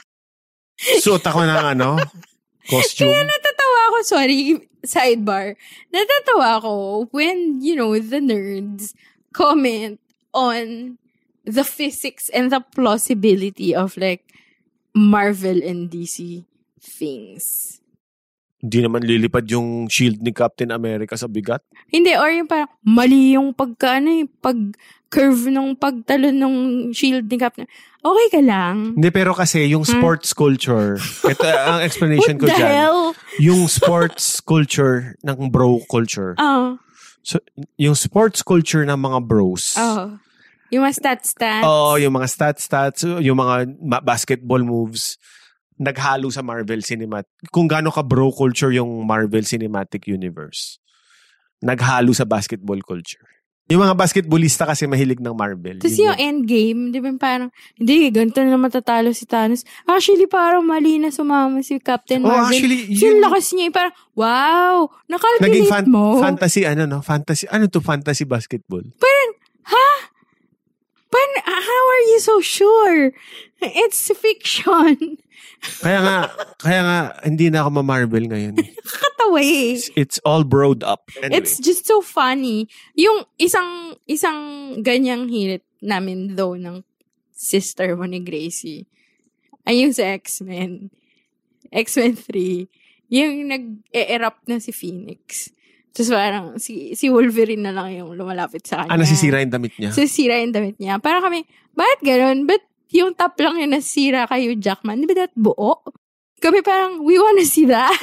suot ako ng ano, costume. Kaya natatawa ako, sorry, sidebar. Natatawa ako when, you know, the nerds comment on the physics and the plausibility of like Marvel and D C things. Hindi naman lilipad yung shield ni Captain America sa bigat. Hindi, or yung parang mali yung pagka, ano, yung pag-curve ng pagtalon ng shield ni Captain. Okay ka lang. Hindi, pero kasi yung sports culture, ito ang explanation ko What the dyan. hell? Yung sports culture ng bro culture. Oh. So, yung sports culture ng mga bros. Oh. Yung mga stats-stats. Oo, yung mga stats-stats, yung mga ma- basketball moves, naghalo sa Marvel Cinematic. Kung gaano ka bro culture yung Marvel Cinematic Universe. Naghalo sa basketball culture. Yung mga basketballista kasi mahilig ng Marvel. Tapos Yun yung endgame, di ba parang, hindi, ganito na matatalo si Thanos. Actually, parang mali na sumama si Captain Oh, Marvel. actually, Kasi yun- yung lakas niya, parang, wow, nakalculate Naging fan- mo. fantasy, ano no? Fantasy, ano to fantasy basketball? Parang, ha? Parang, how are you so sure? It's fiction. Kaya nga, kaya nga, hindi na ako ma-Marvel ngayon. Nakakatawa eh. It's, it's all broed up. Anyway. It's just so funny. Yung isang isang ganyang hirit namin though ng sister mo ni Gracie ay yung sa X-Men. X-Men three. Yung nag-e-erupt na si Phoenix. Tapos parang si, si Wolverine na lang yung lumalapit sa kanya. Ah, nasisira yung damit niya? Nasisira yung damit niya. Parang kami, bakit ganun? Ba't yung top lang yung nasira kayo, Jackman? Di ba that buo? Kami parang, we wanna see that.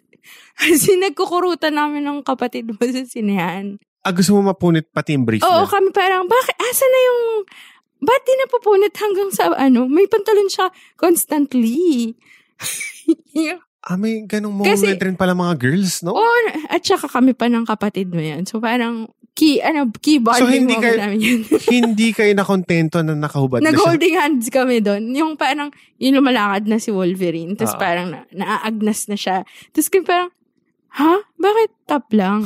Kasi nagkukurutan namin ng kapatid mo sa sinehan. Ah, gusto mo mapunit pati yung brief Oo, niya? kami parang, bakit, asa na yung, ba't di napupunit hanggang sa, ano, may pantalon siya constantly. Ah, may ganong moment Kasi- rin pala mga girls, no? Oo, at saka kami pa ng kapatid mo yan. So parang, key, ano, key bonding So, hindi moment kayo- namin yun. Hindi kayo nakontento na nakahubad na siya? Nag-holding hands kami doon. Yung parang, yung lumalakad na si Wolverine. Tapos Oo. parang na, naaagnas na siya. Tapos kami parang, ha? Bakit top lang?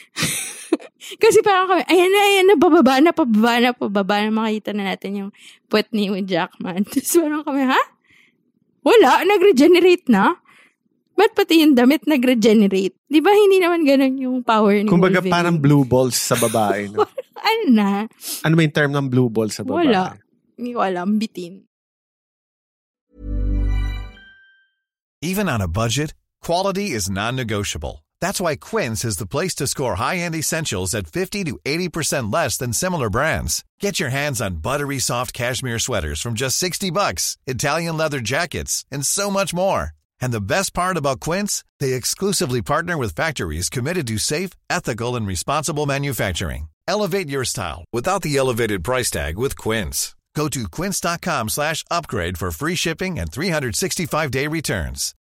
Kasi parang kami, ayan na, ayan na, bababa na, pababa na, pababa na, makita na natin yung puwet ni Jackman. Tapos parang kami, ha? Wala, nag-regenerate na. Ba't pati yung damit nag-regenerate? Di ba hindi naman ganun yung power ni Kumbaga Wolverine? parang blue balls sa babae, no? Ano na? Ano ba yung term ng blue balls sa babae? Wala. Hindi ko alam, bitin. Even on a budget, quality is non-negotiable. That's why Quince is the place to score high-end essentials at fifty to eighty percent less than similar brands. Get your hands on buttery soft cashmere sweaters from just sixty bucks, Italian leather jackets, and so much more. And the best part about Quince, they exclusively partner with factories committed to safe, ethical, and responsible manufacturing. Elevate your style without the elevated price tag with Quince. Go to quince.com slash upgrade for free shipping and three sixty-five day returns.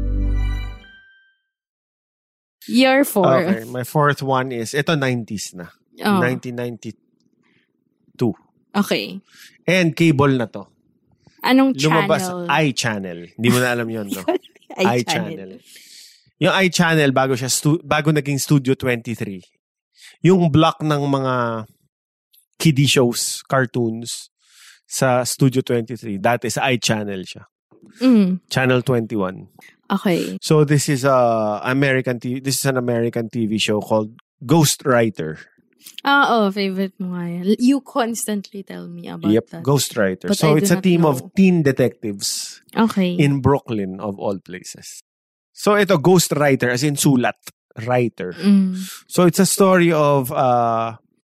Year four. Okay, my fourth one is, ito nineties na. Oh. nineteen ninety-two. Okay. And cable na to. Anong Lumabas, channel? iChannel. Hindi mo na alam yun, no? iChannel. iChannel. Yung iChannel, bago siya, stu- bago naging Studio twenty-three, yung block ng mga kiddie shows, cartoons, sa Studio twenty-three, dati sa iChannel siya. Mm, Channel twenty-one. okay. So this is a American T V, this is an American T V show called Ghost Writer. Ah, oh, favorite mo nga yan. You constantly tell me about Yep, that. Ghost Writer. But So I do it's a not team know. of teen detectives Okay. in Brooklyn of all places. So ito, Ghost Writer, as in sulat, writer. Mm. So it's a story of uh,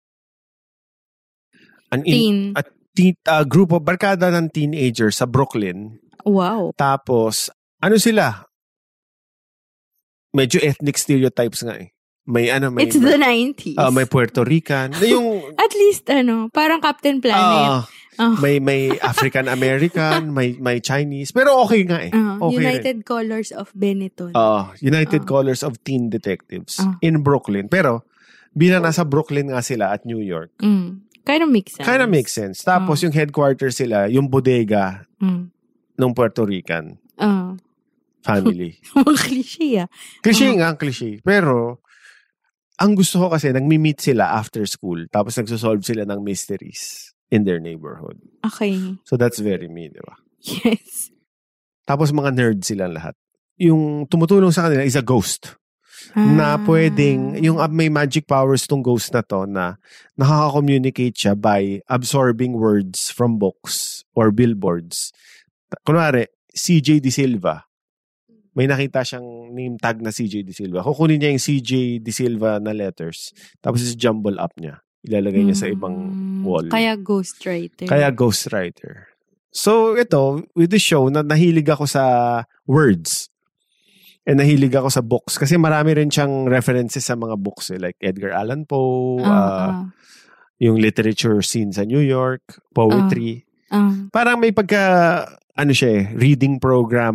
an Teen. a teen, a group of barkada ng teenagers sa Brooklyn. Wow. Tapos, ano sila? Medyo ethnic stereotypes nga eh. May ano, may... It's the nineties. ah, may Puerto Rican. Na yung... At least, ano, parang Captain Planet. ah, Oh. may may African American, may may Chinese. Pero okay nga eh. Ah, Okay United Colors of Benetton. rin. Ah, United Ah. Colors of Teen Detectives Ah. in Brooklyn. Pero, Bilang nasa Brooklyn nga sila at New York. Mm. Kind of makes sense. Kind of makes sense. Tapos Oh. yung headquarters sila, yung bodega Mm. ng Puerto Rican Oh. family. Mga cliche ah. Cliché Oh. nga ang cliché. Pero, ang gusto ko kasi, nagmi-meet sila after school. Tapos nagsosolve sila ng mysteries in their neighborhood. Okay. So that's very me, di ba? Yes. Tapos mga nerd silang lahat. Yung tumutulong sa kanila is a ghost. Ah. Na pwedeng, yung uh, may magic powers tong ghost na to na nakaka-communicate siya by absorbing words from books or billboards. Kunwari, C J De Silva. May nakita siyang name tag na C J De Silva. Kukunin niya yung C J De Silva na letters. Tapos is-jumble up niya. Ilalagay niya sa ibang wall. Kaya ghostwriter. Kaya ghostwriter. So, ito, with the show, na nahilig ako sa words. And nahilig ako sa books. Kasi marami rin siyang references sa mga books. Eh, like Edgar Allan Poe, Ah, uh, ah. yung literature scene sa New York, poetry. Ah. Parang may pagka, ano siya eh, reading program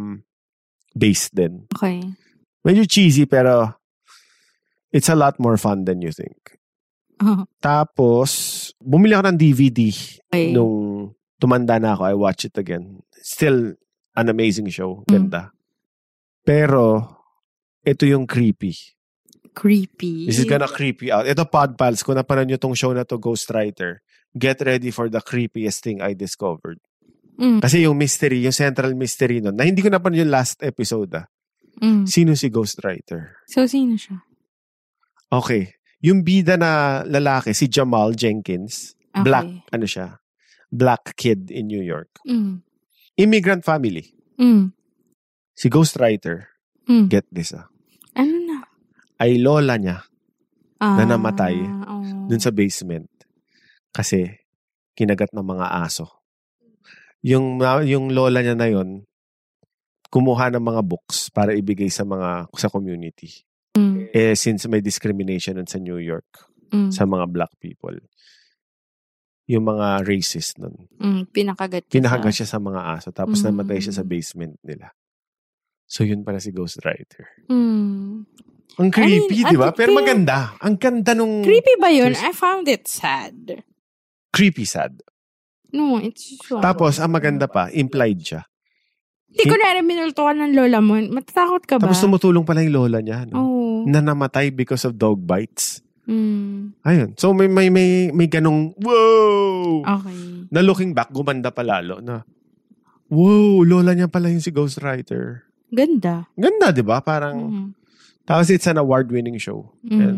based din. Okay. Medyo cheesy pero it's a lot more fun than you think. Oh. Tapos, bumili ako ng D V D Okay. nung tumanda na ako. I watch it again. Still an amazing show. Ganda. Pero, ito yung creepy. Creepy. This is gonna creep you out. Ito, Pod Pals, kung napanood nyo tong show na to, Ghostwriter, get ready for the creepiest thing I discovered. Mm. Kasi yung mystery, yung central mystery nun, na hindi ko napanood yung last episode ah. Mm. Sino si Ghostwriter? So, sino siya? Okay. Yung bida na lalaki, si Jamal Jenkins. Okay. Black, ano siya? Black kid in New York. Mm. Immigrant family. Mm. Si Ghostwriter, Mm. get this ah, Ano na? ay lola niya Ah, na namatay oh. dun sa basement. Kasi kinagat ng mga aso. Yung, yung lola niya na yon kumuha ng mga books para ibigay sa mga sa community. Mm. Eh, since may discrimination nun sa New York Mm. sa mga black people, yung mga racist nun, Mm. Pinakagat siya pinakagat sa- siya sa mga aso tapos Mm. namatay siya sa basement nila. So, yun pala si Ghostwriter. Mm. Ang creepy, I mean, di ba? at- Pero pero- maganda. Ang ganda nung... Creepy ba yun? There's- I found it sad. Creepy sad. No, it's so... Tapos, ang maganda pa, implied siya. Hindi ko na rin minultukan ng lola mo. Matatakot ka ba? Tapos tumutulong pala yung lola niya, no? Oo. Na namatay because of dog bites. Mm. Ayun. So, may, may, may, may ganong, wow! Okay. Na looking back, gumanda pa lalo na, wow, lola niya pala yung si Ghostwriter. Ganda. Ganda, di ba? Parang, Mm. tapos it's an award-winning show. Mm. And,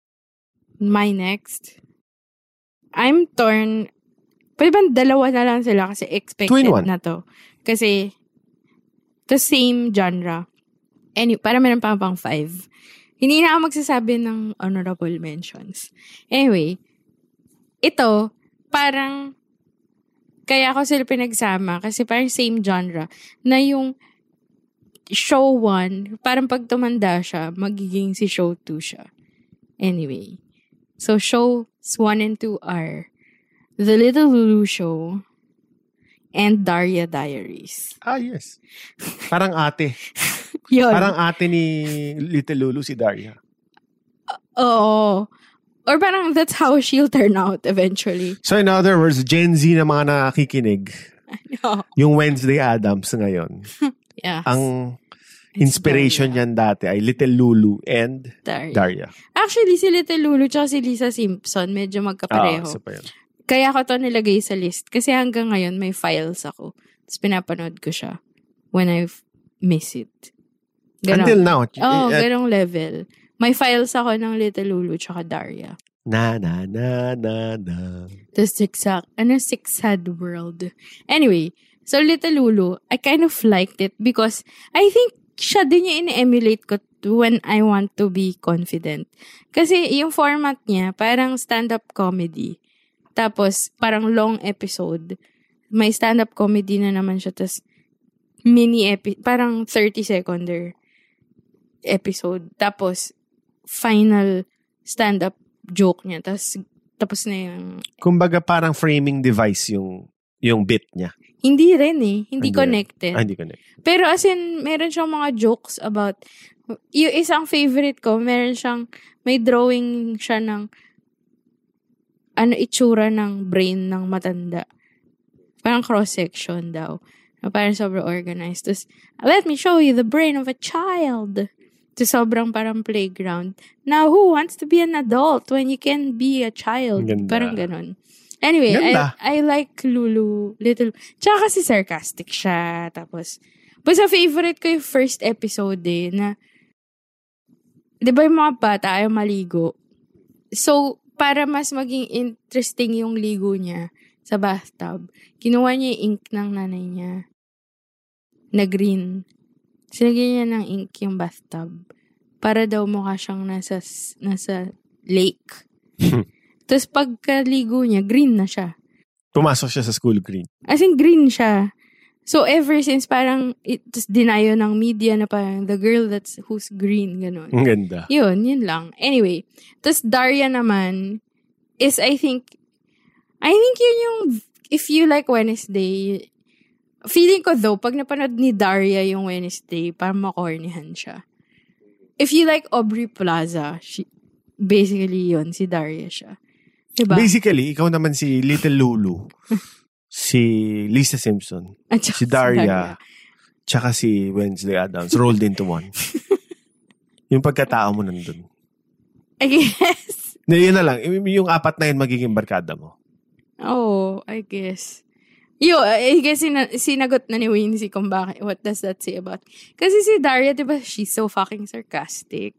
My next. I'm torn. Pwede ba dalawa na lang sila kasi expected Two in one. na to. Kasi the same genre. Any, para meron pa pang five. Hindi na ako magsasabi ng honorable mentions. Anyway, ito, parang kaya ako sila pinagsama kasi parang same genre na yung show one, parang pag tumanda siya, magiging si show two siya. Anyway, so shows one and two are The Little Lulu Show and Daria Diaries. ah, yes. Parang ate. Yun. Parang ate ni Little Lulu si Daria. Oo. Or parang that's how she'll turn out eventually. So, in other words, Gen Z na mga nakikinig, No. yung Wednesday Addams ngayon, Yes. ang inspiration niyan dati ay Little Lulu and Daria. Daria. Actually, si Little Lulu tsaka si Lisa Simpson, medyo Ah, magkapareho. isa pa yun. Kaya ko to nilagay sa list. Kasi hanggang ngayon, may files ako. Tapos pinapanood ko siya when I miss it. Ganon. Until now. Oo, oh, eh, ganong level. May files ako ng Little Lulu tsaka Daria. na, na, na, na, na. The Six Sad, ano, Six Sad World. Anyway, so Little Lulu, I kind of liked it because I think siya din yung in-emulate ko when I want to be confident. Kasi yung format niya, parang stand-up comedy. Tapos, parang long episode. May stand-up comedy na naman siya. Tapos, mini epi- parang thirty seconder episode. Tapos, final stand-up joke niya. Tapos, tapos na yung... Kumbaga parang framing device yung yung bit niya. Hindi rin eh. Hindi Hindi connected. Ah, hindi connected. Pero as in, meron siyang mga jokes about Yung isang favorite ko, meron siyang, may drawing siya ng ano itsura ng brain ng matanda. Parang cross-section daw. Parang sobrang organized. Tapos, let me show you the brain of a child. Tapos sobrang parang playground. Now, who wants to be an adult when you can be a child? Ganda. Parang ganun. Anyway, I, I like Lulu. Little. Tsaka kasi sarcastic siya. Tapos, basta favorite ko yung first episode eh, na, di ba yung mga bata ayaw maligo? So, para mas maging interesting yung ligo niya sa bathtub, kinuha niya yung ink ng nanay niya na green. Sinagyan niya ng ink yung bathtub para daw mukha siyang nasa, nasa lake. Tapos pagkaligo niya, green na siya. Pumasok siya sa school green. As in, green siya. So, ever since parang it's denial ng media na parang the girl that's who's green, gano'n. Ang ganda. Yun, yun lang. Anyway, tapos Daria naman is, I think, I think yun yung, if you like Wednesday, feeling ko though, pag napanood ni Daria yung Wednesday, parang makornihan siya. If you like Aubrey Plaza, she, basically yun, si Daria siya. Diba? Basically, ikaw naman si Little Lulu. Si Lisa Simpson, At si Daria, tsaka si Wednesday Addams rolled into one. Yung pagkatao mo nandun. I guess. Na, yun na lang. Yung apat na yun magiging barkada mo. Oh, I guess. Yo, I guess sina- sinagot na ni Wincy kung bakit. What does that say about? Kasi si Daria, diba, she's so fucking sarcastic.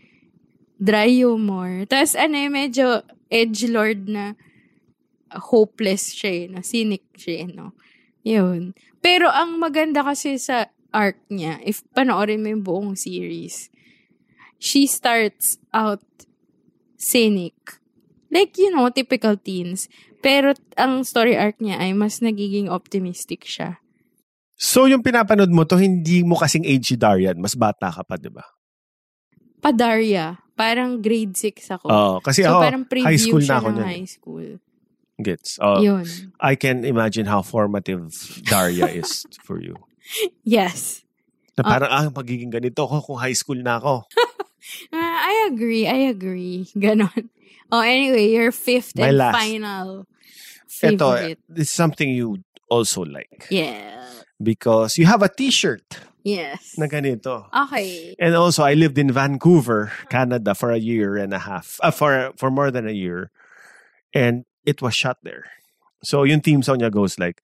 Dry humor. Tapos ano yung medyo edgelord na hopeless siya, na cynic siya, no? Yun. Pero ang maganda kasi sa arc niya, if panoorin mo yung buong series, she starts out cynic. Like, you know, typical teens. Pero ang story arc niya ay mas nagiging optimistic siya. So, yung pinapanood mo to, hindi mo kasing age si Darian. Mas bata ka pa, di ba? Pa Daria. Parang grade six ako. Oo. Kasi so, ako, parang preview high school siya na ako ng nun. high school. Gets. Uh, Yun. I can imagine how formative Daria is for you. Yes. Na parang, uh, ah, magiging ganito ako kung high school na ako. uh, I agree. I agree. Ganon. Oh, anyway, your fifth My and last. final Ito, favorite. this is something you also like. Yeah. Because you have a t-shirt Yes. na ganito. Okay. And also, I lived in Vancouver, Canada for a year and a half. Uh, for for more than a year. And it was shot there. So, yung theme song niya goes like,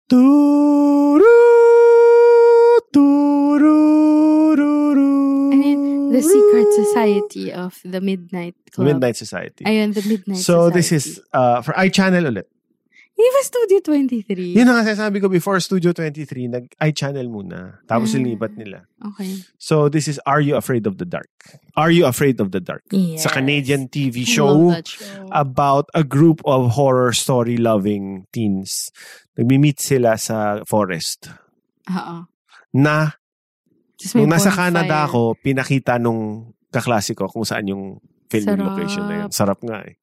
Turu, turu, turu. And then, the secret society of the Midnight Club. Midnight Society. Ayun, the Midnight So, Society. this is uh, for iChannel ulit. Di ba Studio twenty-three? Yun ang sabi ko before Studio twenty-three, nag-iChannel muna. Tapos Ah. ilipat nila. Okay. So, this is Are You Afraid of the Dark? Are You Afraid of the Dark? Yes. Sa Canadian T V I show, love that show. about a group of horror story-loving teens. Nagmi-meet sila sa forest. Oo. Na, Just may nung nasa bonfire. Canada ako, pinakita nung kaklase ko kung saan yung filming Sarap. location na yun. Sarap nga eh.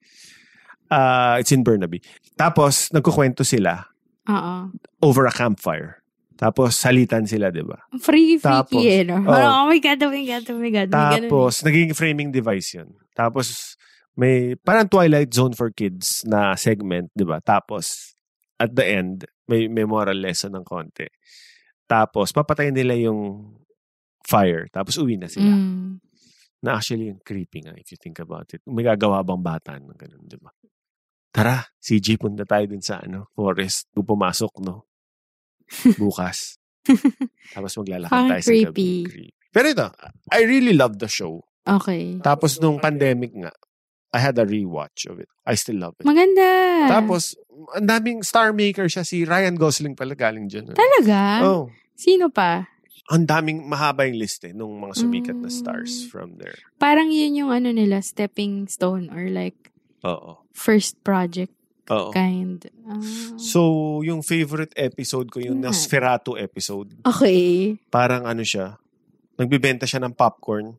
Uh, it's in Burnaby. Tapos, nagkukwento sila Oo. over a campfire. Tapos, salitan sila, di ba? Free, Tapos, freaky eh, no? oh. Oh my God, oh my God, oh my God. May ganun Tapos, naging framing device yun. Tapos, may parang Twilight Zone for kids na segment, di ba? Tapos, at the end, may, may moral lesson ng konti. Tapos, papatayin nila yung fire. Tapos, uwi na eh. sila. Mm. Na actually, yung creepy nga, if you think about it. May gagawa bang bata ng ganun, di ba? Tara, C G, punta tayo dun sa ano, forest. Kung pumasok, no? Bukas. Tapos maglalakad Parang tayo sa gabi. creepy. Creepy. Pero ito, I really love the show. Okay. Tapos nung pandemic nga, I had a rewatch of it. I still love it. Maganda. Tapos, ang daming star maker siya. Si Ryan Gosling pala galing dyan. eh. Talaga? Oh. Sino pa? Ang daming mahaba yung list eh, nung mga sumikat na Mm. stars from there. Parang yun yung ano nila, stepping stone or like Oo. first project Oo. kind. Ah. So, yung favorite episode ko, yung Hmm. Nosferatu episode. Okay. Parang ano siya, nagbibenta siya ng popcorn.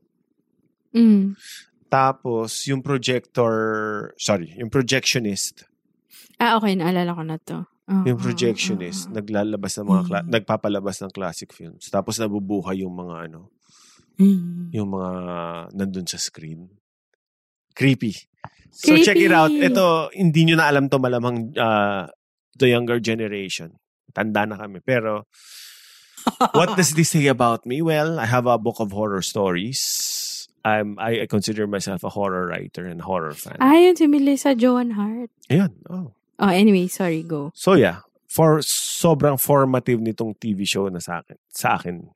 Mm. Tapos, yung projector, sorry, yung projectionist. Ah, okay. Naalala ko na to. Oh, Yung oh, projectionist, oh, oh. naglalabas ng mga, Mm. kla- nagpapalabas ng classic films. Tapos, nabubuhay yung mga ano, Mm. Yung mga nandun sa screen. Creepy. So Creepy. check it out. Ito, hindi nyo na alam to malamang uh, the younger generation. Tanda na kami. Pero, what does this say about me? Well, I have a book of horror stories. I'm, I, I consider myself a horror writer and horror fan. Ayun, si Melissa Joan Hart. Ayan. Oh. Oh, anyway, sorry, go. So yeah, for sobrang formative nitong T V show na sa akin. Sa akin.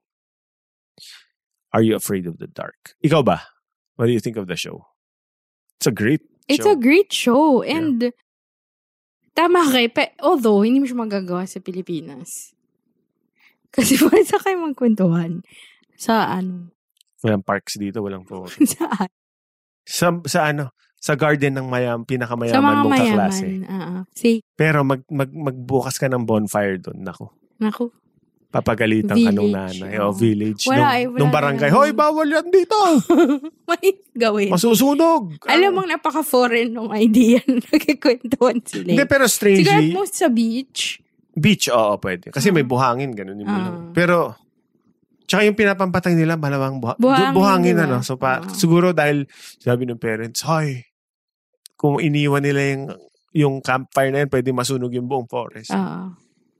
Are You Afraid of the Dark? Ikaw ba? What do you think of the show? It's a great It's show. a great show. And, yeah. Tama kay, pe, although, hindi mo siya magagawa sa Pilipinas. Kasi pwede sa kayo magkwentuhan. Sa ano? Walang parks dito, walang photo. Saan? Sa, sa ano? Sa garden ng mayam, pinakamayaman sa mga mong mayaman. kaklase. Uh, see? Pero mag, mag, magbukas ka ng bonfire doon. Naku. Naku. Papagalitan ka nung nanay. O, oh. village. Wala, nung, ay, wala nung barangay. na. Hoy, bawal yan dito! May gawin. Masusunog! Alam mong napaka-foreign ng idea na nagkikwentuhan sila. Hindi, pero strangely... Siguro most sa beach. Beach, oo, pwede. Kasi uh, may buhangin, ganun yung uh, pero, tsaka yung pinapampatay nila, malawang buha- buhangin. Buhangin, diba? ano. So, pa, uh, siguro dahil, sabi ng parents, hoy, kung iniwan nila yung, yung campfire na yan, pwede masunog yung buong forest. Uh,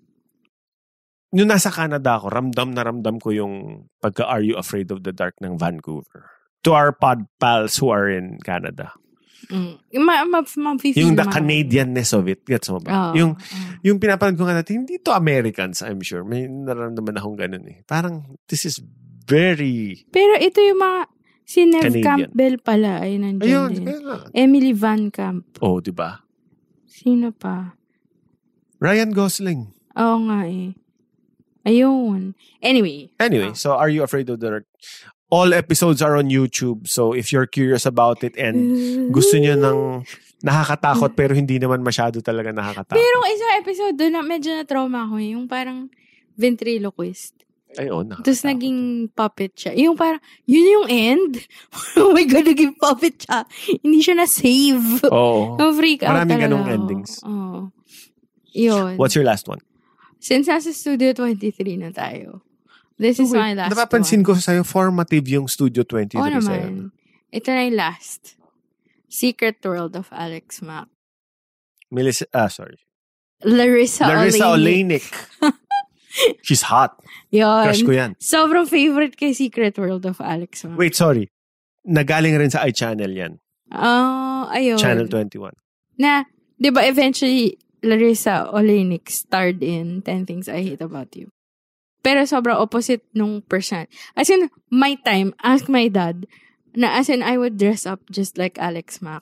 Nung nasa Canada ako, ramdam na ramdam ko yung pagka Are You Afraid of the Dark ng Vancouver. To our pod pals who are in Canada. Mm. Ma, ma, ma, yung the Canadianness of it. Gets mo ba? Oh, yung oh. yung pinapanood ko nga natin, hindi to Americans, I'm sure. May nararamdaman akong ganun eh. Parang, this is very Pero ito yung mga, si Neve Canadian. Campbell pala ay nandiyan Ayun, din. kaya, Emily Van Camp. oh, di ba? Sino pa? Ryan Gosling. Oo nga eh. Ayun. Anyway. Anyway, so Are You Afraid of the Dark? All episodes are on YouTube. So if you're curious about it and gusto niyo ng nakakatakot pero hindi naman masyado talaga nakakatakot. Pero isang episode doon na medyo na-trauma ako eh. Yung parang ventriloquist. Ay, oh, nakakatakot. Tapos naging puppet siya. Yung parang, yun yung end? Oh my God, naging puppet siya. Hindi siya na-save. Oo. Oh. Freak out Maraming talaga. ganong endings. Oo. Oh. Yun. What's your last one? Since nasa Studio twenty-three na tayo, this is Wait, my last napapansin one. ko sa'yo, formative yung Studio twenty-three Oo sa'yo. naman. Ito na yung last. Secret World of Alex Mack. Melissa, ah, sorry. Larissa, Larissa Oleynik. Oleynik. She's hot. Yun. Crush ko yan. Sobrang favorite kay Secret World of Alex Mack. Wait, sorry. Nagaling rin sa iChannel yan. Oh, ayun. Channel twenty-one. Na, di ba eventually, Larissa Oleynik starred in ten Things I Hate About You. Pero sobrang opposite nung person. As in, my time, ask my dad, na as in, I would dress up just like Alex Mack.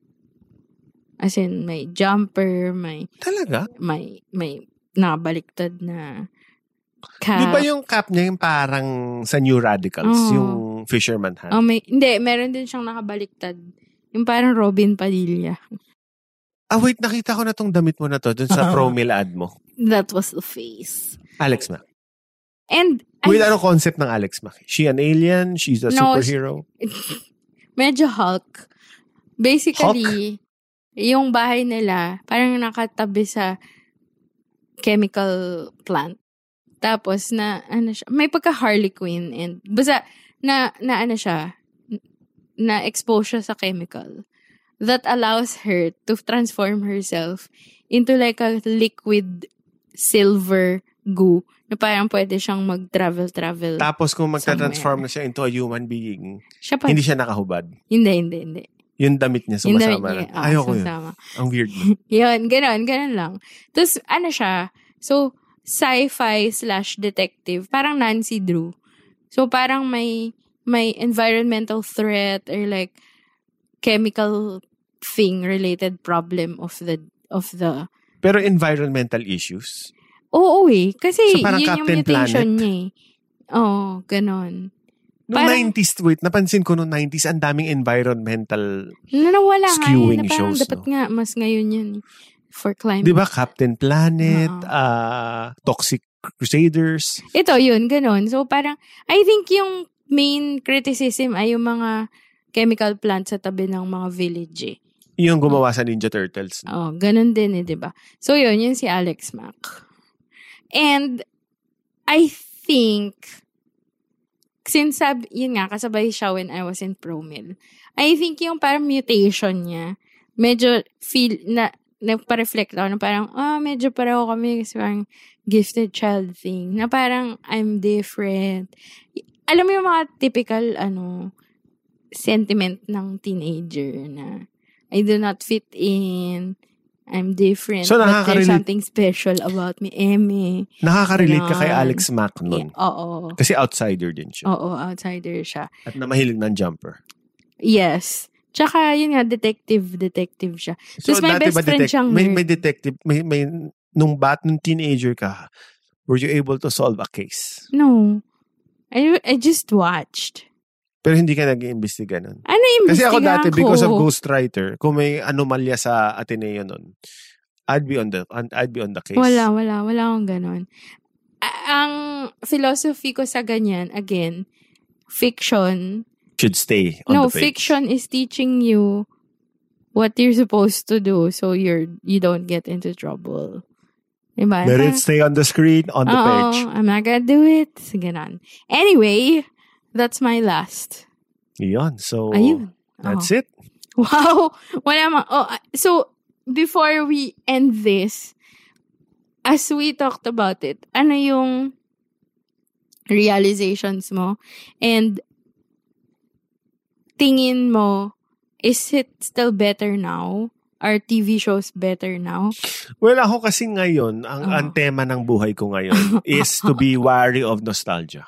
As in, may jumper, may... Talaga? May, may nakabaliktad na cap. Di ba yung cap niya yung parang sa New Radicals, Oh. yung fisherman hat? Oh, may, hindi, meron din siyang nakabaliktad. Yung parang Robin Padilla. Ah, wait, nakita ko na tong damit mo na to dun sa ProMill ad mo. That was the face. Alex Mack. And, Wait, I, ano concept ng Alex Mack? She an alien? She's a No, superhero? medyo Hulk. Basically, yung bahay nila, parang nakatabi sa chemical plant. Tapos, na, ano siya, may pagka Harley Quinn and, basta, na, na ano siya, na-expose siya sa chemical that allows her to transform herself into like a liquid silver goo na parang pwede siyang mag-travel-travel. Tapos kung magta-transform na siya into a human being, siya pa, hindi siya nakahubad. Hindi, hindi, hindi. Yung damit niya Yung damit sumasama niya, na. oh, Ayoko yun. sumasama. Ang weird mo. Yun, ganon, ganon lang. Tapos, ano siya, so, sci-fi slash detective, parang Nancy Drew. So, parang may, may environmental threat or like, chemical thing related problem of the of the Pero environmental issues. Oo eh kasi So, parang yun Captain yung mutation Planet? niya eh. Oo, ganon. Noong Parang- nineties, wait, napansin ko noong nineties, ang daming environmental, Nawala nga Skewing eh, na parang shows, dapat no? nga mas ngayon yun for climate. di ba, Captain Planet, Oo. uh, Toxic Crusaders. Ito yun, ganon. So parang I think yung main criticism ay yung mga chemical plants sa tabi ng mga village eh. Yung gumawa sa Ninja Turtles. Oh, ganun din eh, 'di ba? So yun, yun si Alex Mack. And I think since sab, yun nga, kasabay siya when I was in Promil. I think yung parang mutation niya, medyo feel, na, nagpa-reflect ako na parang, ah, oh, medyo pareho kami kasi parang gifted child thing. Na parang, I'm different. Alam mo yung mga typical, ano, sentiment ng teenager na, I do not fit in, I'm different, so, but there's something special about me, Eme. Nakaka-relate ka kay Alex Mack nun. Yeah, oo. Kasi outsider din siya. Oo, outsider siya. At na mahilig ng jumper. Yes. Tsaka, yun nga, detective, detective siya. So, Tapos my best friend detec- siyang may, nerd. may detective, may, may, nung bat, nung teenager ka, were you able to solve a case? No. I, I just watched. Pero hindi ka nag-iimbestiga nun. Ano yung Kasi ako dati, ko? because of ghostwriter, kung may anomalya sa Ateneo nun, I'd be on the I'd be on the case. Wala, wala. Wala akong ganon. A- ang philosophy ko sa ganyan, again, fiction. Should stay on No, the page. fiction is teaching you what you're supposed to do so you're you don't get into trouble. Diba? Let it stay on the screen, on the Oo, page. I'm not gonna do it. Ganon. Anyway, that's my last. Yun. So, Ayun. that's Oh. it. Wow. Wala ma- oh, uh, so, before we end this, as we talked about it, ano yung realizations mo? And tingin mo, is it still better now? Are T V shows better now? Well, ako kasi ngayon, ang, Oh. ang tema ng buhay ko ngayon is to be wary of nostalgia.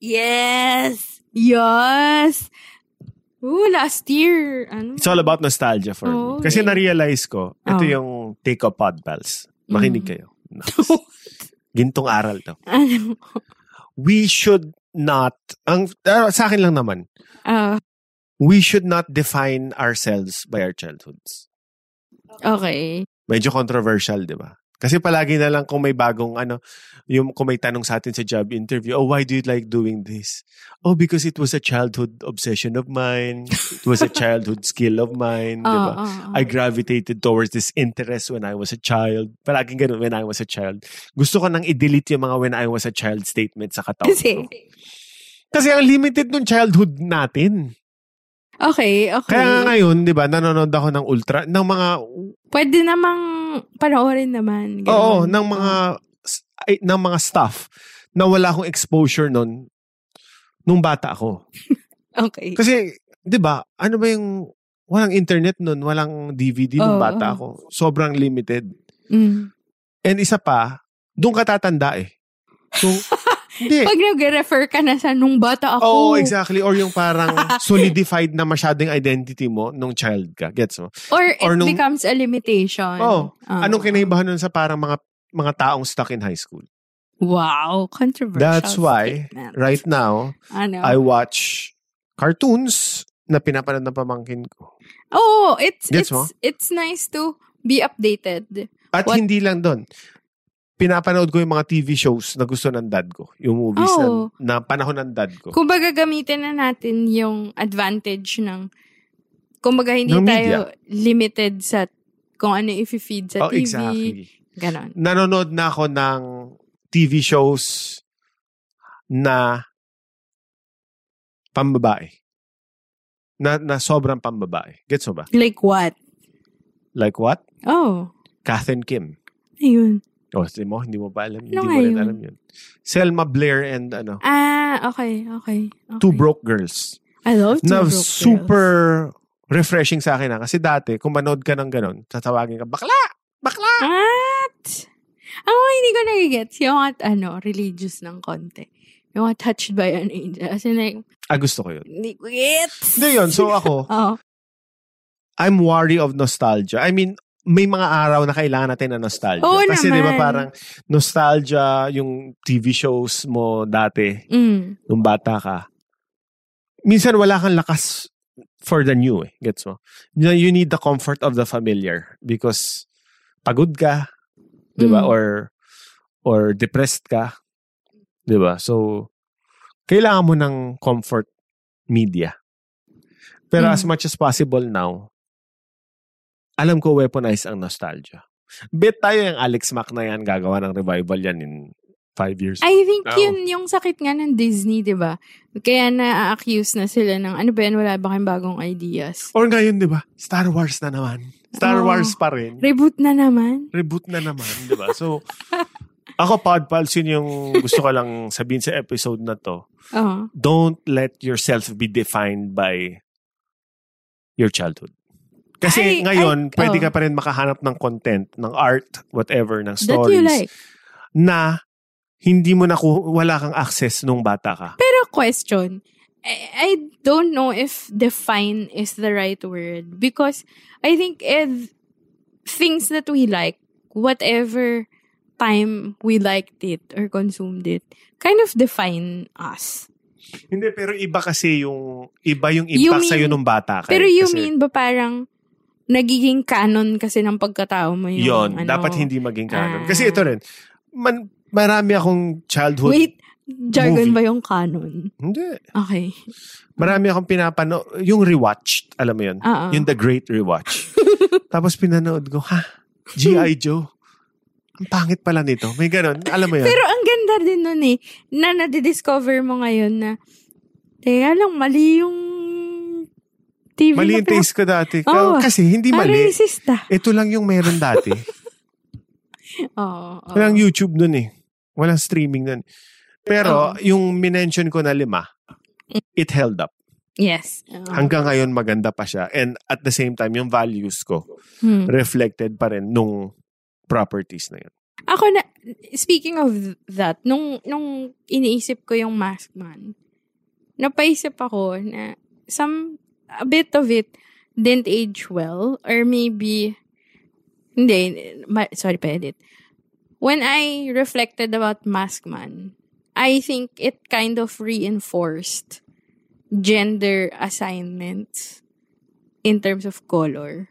Yes! Yes! Ooh, last year. Ano? It's all about nostalgia for Oh, me. Kasi okay. na-realize ko, ito Oh. yung Take a Pod Pals. Makinig Mm. kayo. Gintong aral to. Ano? We should not, ang, uh, sa akin lang naman, Ah, we should not define ourselves by our childhoods. okay. Medyo controversial, di ba? Kasi palagi na lang kung may bagong ano, yung kung may tanong sa atin sa job interview, oh, why do you like doing this? Oh, because it was a childhood obsession of mine. It was a childhood skill of mine, di ba? Oh, oh, oh. I gravitated towards this interest when I was a child. Palaging ganun, when I was a child. Gusto ko nang i-delete yung mga when I was a child statement sa katawan Kasi, ko. Kasi ang limited nung childhood natin. okay, okay. Kaya nga ngayon, di ba, nanonood ako ng ultra, ng mga, Pwede namang panoorin naman. Ganun. oo, ng mga, ay, ng mga stuff na wala akong exposure nun nung bata ako. Okay. Kasi, di ba, ano ba yung, walang internet nun, walang D V D nung Oo. bata ako. Sobrang limited. Mm. And isa pa, doon ka tatanda eh. So, hindi. Pag nag-refer ka na sa nung bata ako. Oo, exactly. Or yung parang solidified na masyadong identity mo nung child ka. Gets mo? Or it Or nung- becomes a limitation. Oh, Ah. anong kinaibahan nun sa parang mga mga taong stuck in high school? Wow, controversial. That's why, statement. right now, Ano? I watch cartoons na pinapanood ng pamangkin ko. Oh, it's Gets it's mo? it's nice to be updated. At What- hindi lang doon. Pinapanood ko yung mga T V shows na gusto ng dad ko. Yung movies Oh. na, na panahon ng dad ko. Kumbaga gamitin na natin yung advantage ng kumbaga hindi Ng tayo limited sa kung ano i-feed sa Oh, T V. exactly. Ganon. Nanonood na ako ng T V shows na pambabae. Na, na sobrang pambabae. Gets mo ba? Like what? Like what? Oh, Kath and Kim. ayun. Oh, hindi mo, hindi mo pa alam. Hindi Ano mo nga rin yun? alam yun. Selma Blair and ano, Ah, okay, okay. okay. Two Broke Girls. I love Two Na Broke super Girls. refreshing sa akin. Ha? Kasi dati, kung manood ka ng ganon, tatawagin ka, bakla! Bakla! What? Ako hindi ko nagigets. Yung at ano, religious ng konti. Yung at touched by an angel. As in like, Ah, gusto ko yun. hindi ko gets. Hindi yun. So ako, Oh. I'm wary of nostalgia. I mean, may mga araw na kailangan natin na nostalgia. Oo Kasi di ba naman. parang nostalgia, yung T V shows mo dati, Mm. nung bata ka. Minsan wala kang lakas for the new eh. Gets mo? You, you need the comfort of the familiar because pagod ka, di ba? Mm. Or or depressed ka. Di ba? So, kailangan mo ng comfort media. Pero Mm. as much as possible now, alam ko weaponize ang nostalgia. Bet tayo yung Alex Mack na yan, gagawa ng revival yan in Five years. I think Oh. yun yung sakit nga ng Disney, di ba? Kaya na-accuse na sila ng, ano ba yan, wala ba kayong bagong ideas? Or ngayon, di ba? Star Wars na naman. Star Oh. Wars pa rin. Reboot na naman. Reboot na naman, di ba? So, ako, Podpals, yun yung gusto ko lang sabihin sa episode na to. Oh. Don't let yourself be defined by your childhood. Kasi Ay, ngayon, ay, pwede oh. ka pa rin makahanap ng content, ng art, whatever, ng That stories, you like. na hindi mo na, wala kang access nung bata ka. Pero question, I, I don't know if define is the right word because I think eh, things that we like, whatever time we liked it or consumed it, kind of define us. Hindi, pero iba kasi yung, iba yung You impact mean- sa'yo nung bata ka. Pero eh. you Kasi mean ba parang nagiging canon kasi ng pagkatao mo yung yun, ano? dapat hindi maging canon. Ah. Kasi ito rin, man, marami akong childhood. Wait, jargon movie. ba yung canon? Hindi. Okay. Marami akong pinapano, yung rewatch, alam mo yun? Oo. Yung The Great Rewatch. Tapos pinanood ko, ha? G I. Joe. Ang pangit pala nito. May ganun. Alam mo yun? Pero ang ganda din nun eh, na nadidiscover mo ngayon na, teka lang, mali yung T V mali na yung taste ko dati. Oo. Kasi hindi Ah, mali. racist ah. Ito lang yung meron dati. Oo. oo. Walang YouTube nun eh. Walang streaming nun. Pero Oo. yung minention ko na lima, it held up. Yes. Oo. Hanggang ngayon maganda pa siya. And at the same time, yung values ko Hmm. reflected pa rin nung properties na yun. Ako na, speaking of that, nung, nung iniisip ko yung Maskman, napaisip ako na some, a bit of it didn't age well, or maybe, hindi, ma, sorry pa edit. When I reflected about Maskman, I think it kind of reinforced gender assignments in terms of color.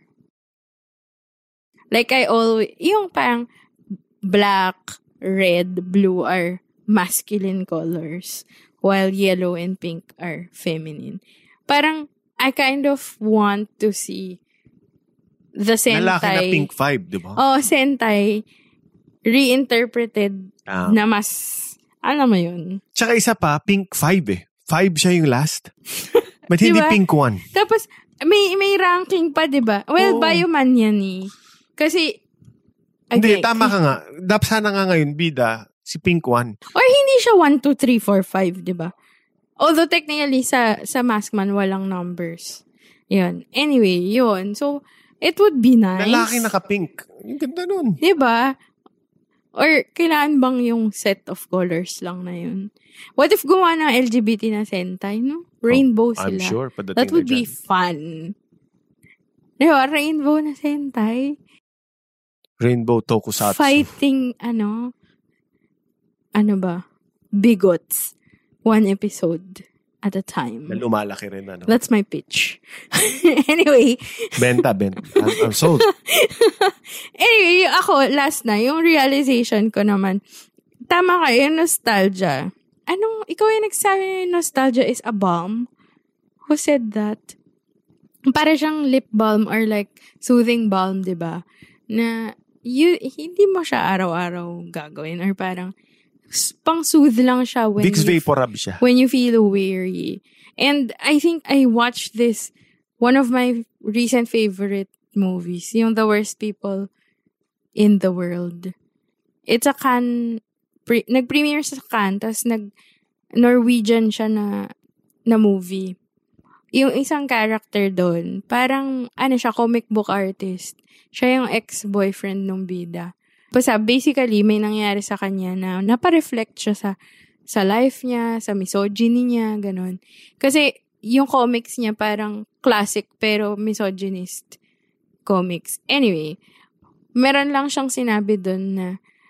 Like I always, yung parang black, red, blue are masculine colors, while yellow and pink are feminine. Parang, I kind of want to see the Sentai. Lalaki na pink vibe, di ba? Oh, Sentai reinterpreted Ah. na mas, alam mo yun. Tsaka isa pa, pink five eh. Five siya yung last. But hindi Diba? pink one. Tapos, may may ranking pa, di ba? Well, Oo. Bioman yan eh. Kasi, Hindi, again, tama ka nga. Dapat sana nga ngayon, bida, si pink one. or hindi siya one, two, three, four, five, di ba? Although technically, sa, sa Maskman, walang numbers. Yun. Anyway, yun. So, it would be nice. Lalaki naka-pink. Yung ganda nun. Di ba? Or, kailangan bang yung set of colors lang na yun? What if gumawa ng L G B T na Sentai, no? Rainbow Oh, I'm sila. sure. Padating That would na be dyan. fun. Di ba? Rainbow na Sentai. Rainbow Tokusatsu. Fighting, ano, ano ba? Bigots. One episode at a time. Na lumalaki rin, ano. That's my pitch. Anyway. Benta, benta. I'm, I'm sold. Anyway, yung ako, last na, yung realization ko naman, tama ka, yung nostalgia. Anong, ikaw yung nagsabi na nostalgia is a balm? Who said that? Para siyang lip balm or like soothing balm, di ba? Na, you, hindi mo siya araw-araw gagawin or parang pang-soothe lang siya when Vicks you, Vaporub siya. when you feel weary. And I think I watched this, one of my recent favorite movies, yung The Worst People in the World. It's a Cannes, pre, nag-premiere sa Cannes, tapos nag-Norwegian siya na, na movie. Yung isang character doon, parang, ano siya, comic book artist. Siya yung ex-boyfriend nung bida. Basta, basically, may nangyari sa kanya na napareflect siya sa sa life niya, sa misogyny niya, ganun. Kasi, yung comics niya parang classic pero misogynist comics. Anyway, meron lang siyang sinabi doon na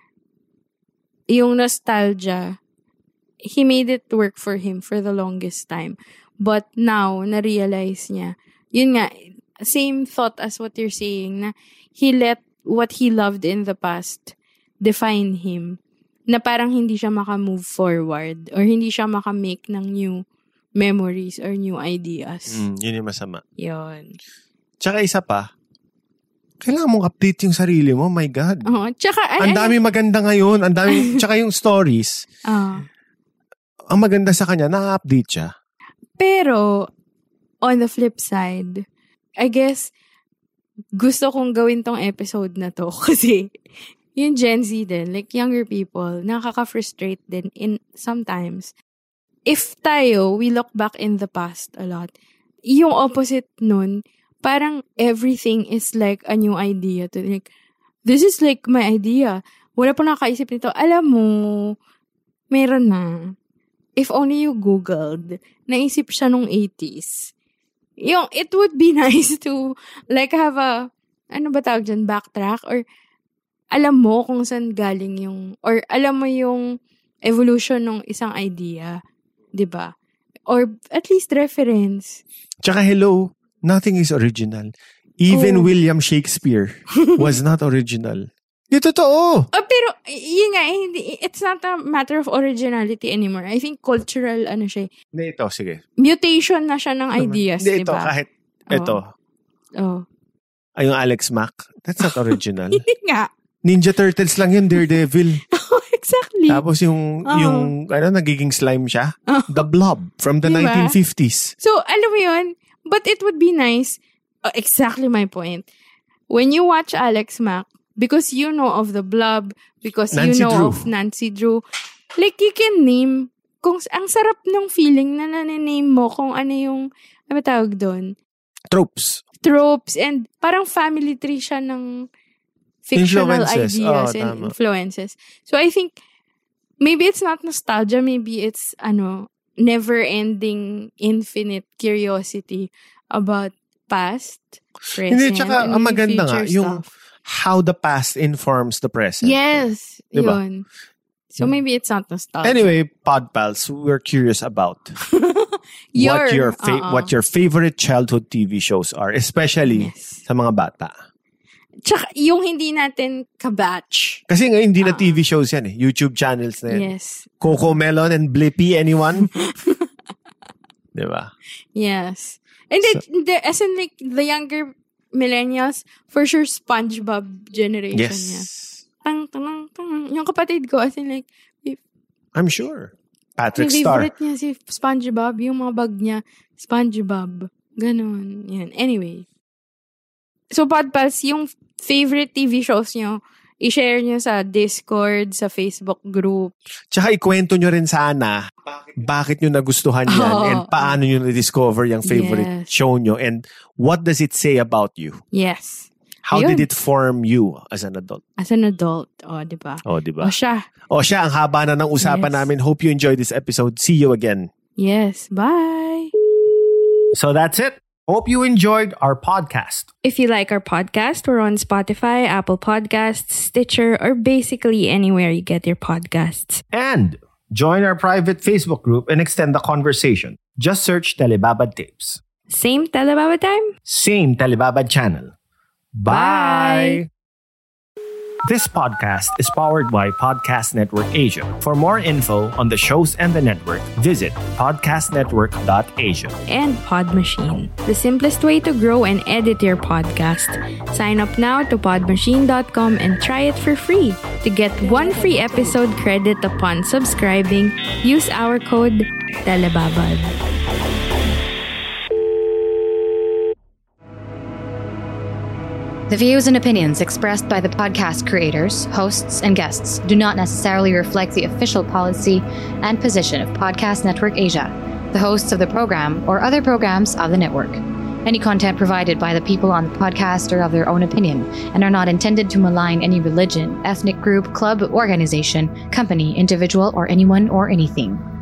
yung nostalgia, he made it work for him for the longest time. But now, na-realize niya, yun nga, same thought as what you're saying, na he let what he loved in the past define him, na parang hindi siya maka-move forward or hindi siya maka-make ng new memories or new ideas. Mm, yun yung masama. Yun. Tsaka isa pa, kailangan mong update yung sarili mo. My God. Oh, tsaka, ang dami maganda ngayon. Ang dami, tsaka yung stories. Oh. Ang maganda sa kanya, na-update siya. Pero, on the flip side, I guess, gusto kong gawin tong episode na to kasi yung Gen Z din, like younger people, nakaka-frustrate din in sometimes. If tayo, we look back in the past a lot, yung opposite nun, parang everything is like a new idea to like, this is like my idea. Wala pa nakaisip nito. Alam mo, meron na. If only you Googled, naisip siya nung eighties. Yung, it would be nice to like have a, ano ba tawag dyan, backtrack? Or alam mo kung saan galing yung, or alam mo yung evolution ng isang idea. Diba? Or at least reference. Tsaka hello, nothing is original. Even oh. William Shakespeare was not original. Di totoo. Oh, pero, yun nga, hindi, it's not a matter of originality anymore. I think cultural, ano siya. Hindi, ito, sige. Mutation na siya ng ideas, di ba? Hindi, ito, diba? kahit, ito. Oh. Ay, yung Alex Mack, that's not original. Hindi nga. Ninja Turtles lang yun, Daredevil. Oh, exactly. Tapos yung, oh. yung, ano, nagiging slime siya. Oh. The Blob from the diba? nineteen fifties. So, alam mo yun, but it would be nice, uh, exactly my point. When you watch Alex Mack, because you know of the Blob, because Nancy you know Drew. of Nancy Drew, like you can name, kung ang sarap ng feeling na nananame mo kung ano yung, ano tawag doon? Tropes. Tropes, and parang family tree siya ng fictional influences. ideas oh, and tama. influences. So I think, maybe it's not nostalgia, maybe it's, ano, never-ending, infinite curiosity about past, present, Hindi, tsaka, and ang maganda nga, future yung stuff. how the past informs the present. Yes, diba? yun. So maybe it's not nostalgia. Anyway, Pod Pals, we're curious about your, what your fa- uh-uh. what your favorite childhood T V shows are, especially Yes. sa mga bata. Tsaka yung hindi natin kabatch. Kasi nga hindi na uh-uh. T V shows yan eh. YouTube channels na yan. Yes. Coco Melon and Blippi, anyone? Diba? Yes. And So- then, the, as in like the younger millennials, for sure SpongeBob generation Yes. niya. Tang, tang, tang. Yung kapatid ko, as in like, I'm sure. Patrick yung Star. favorite niya si SpongeBob, yung mga bag niya, SpongeBob. Ganon. Yan. Anyway. So, Podpals, yung favorite T V shows nyo, i-share nyo sa Discord, sa Facebook group. Tsaka ikwento nyo rin sana bakit nyo nagustuhan yan Oh. and paano nyo na-discover yung favorite Yes. show nyo and what does it say about you? Yes. How Ayun. did it form you as an adult? As an adult. O, oh, di ba? Oh, di ba? O siya. O siya, ang haba na ng usapan Yes. namin. Hope you enjoyed this episode. See you again. Yes. Bye. So that's it. Hope you enjoyed our podcast. If you like our podcast, we're on Spotify, Apple Podcasts, Stitcher, or basically anywhere you get your podcasts. And join our private Facebook group and extend the conversation. Just search Telebabad Tapes. Same Telebaba time? Same Telebabad channel. Bye! This podcast is powered by Podcast Network Asia. For more info on the shows and the network, visit podcast network dot asia. And Pod Machine, the simplest way to grow and edit your podcast. Sign up now to pod machine dot com and try it for free. To get one free episode credit upon subscribing, use our code TELEBABAD. The views and opinions expressed by the podcast creators, hosts, and guests do not necessarily reflect the official policy and position of Podcast Network Asia, the hosts of the program, or other programs of the network. Any content provided by the people on the podcast are of their own opinion and are not intended to malign any religion, ethnic group, club, organization, company, individual, or anyone or anything.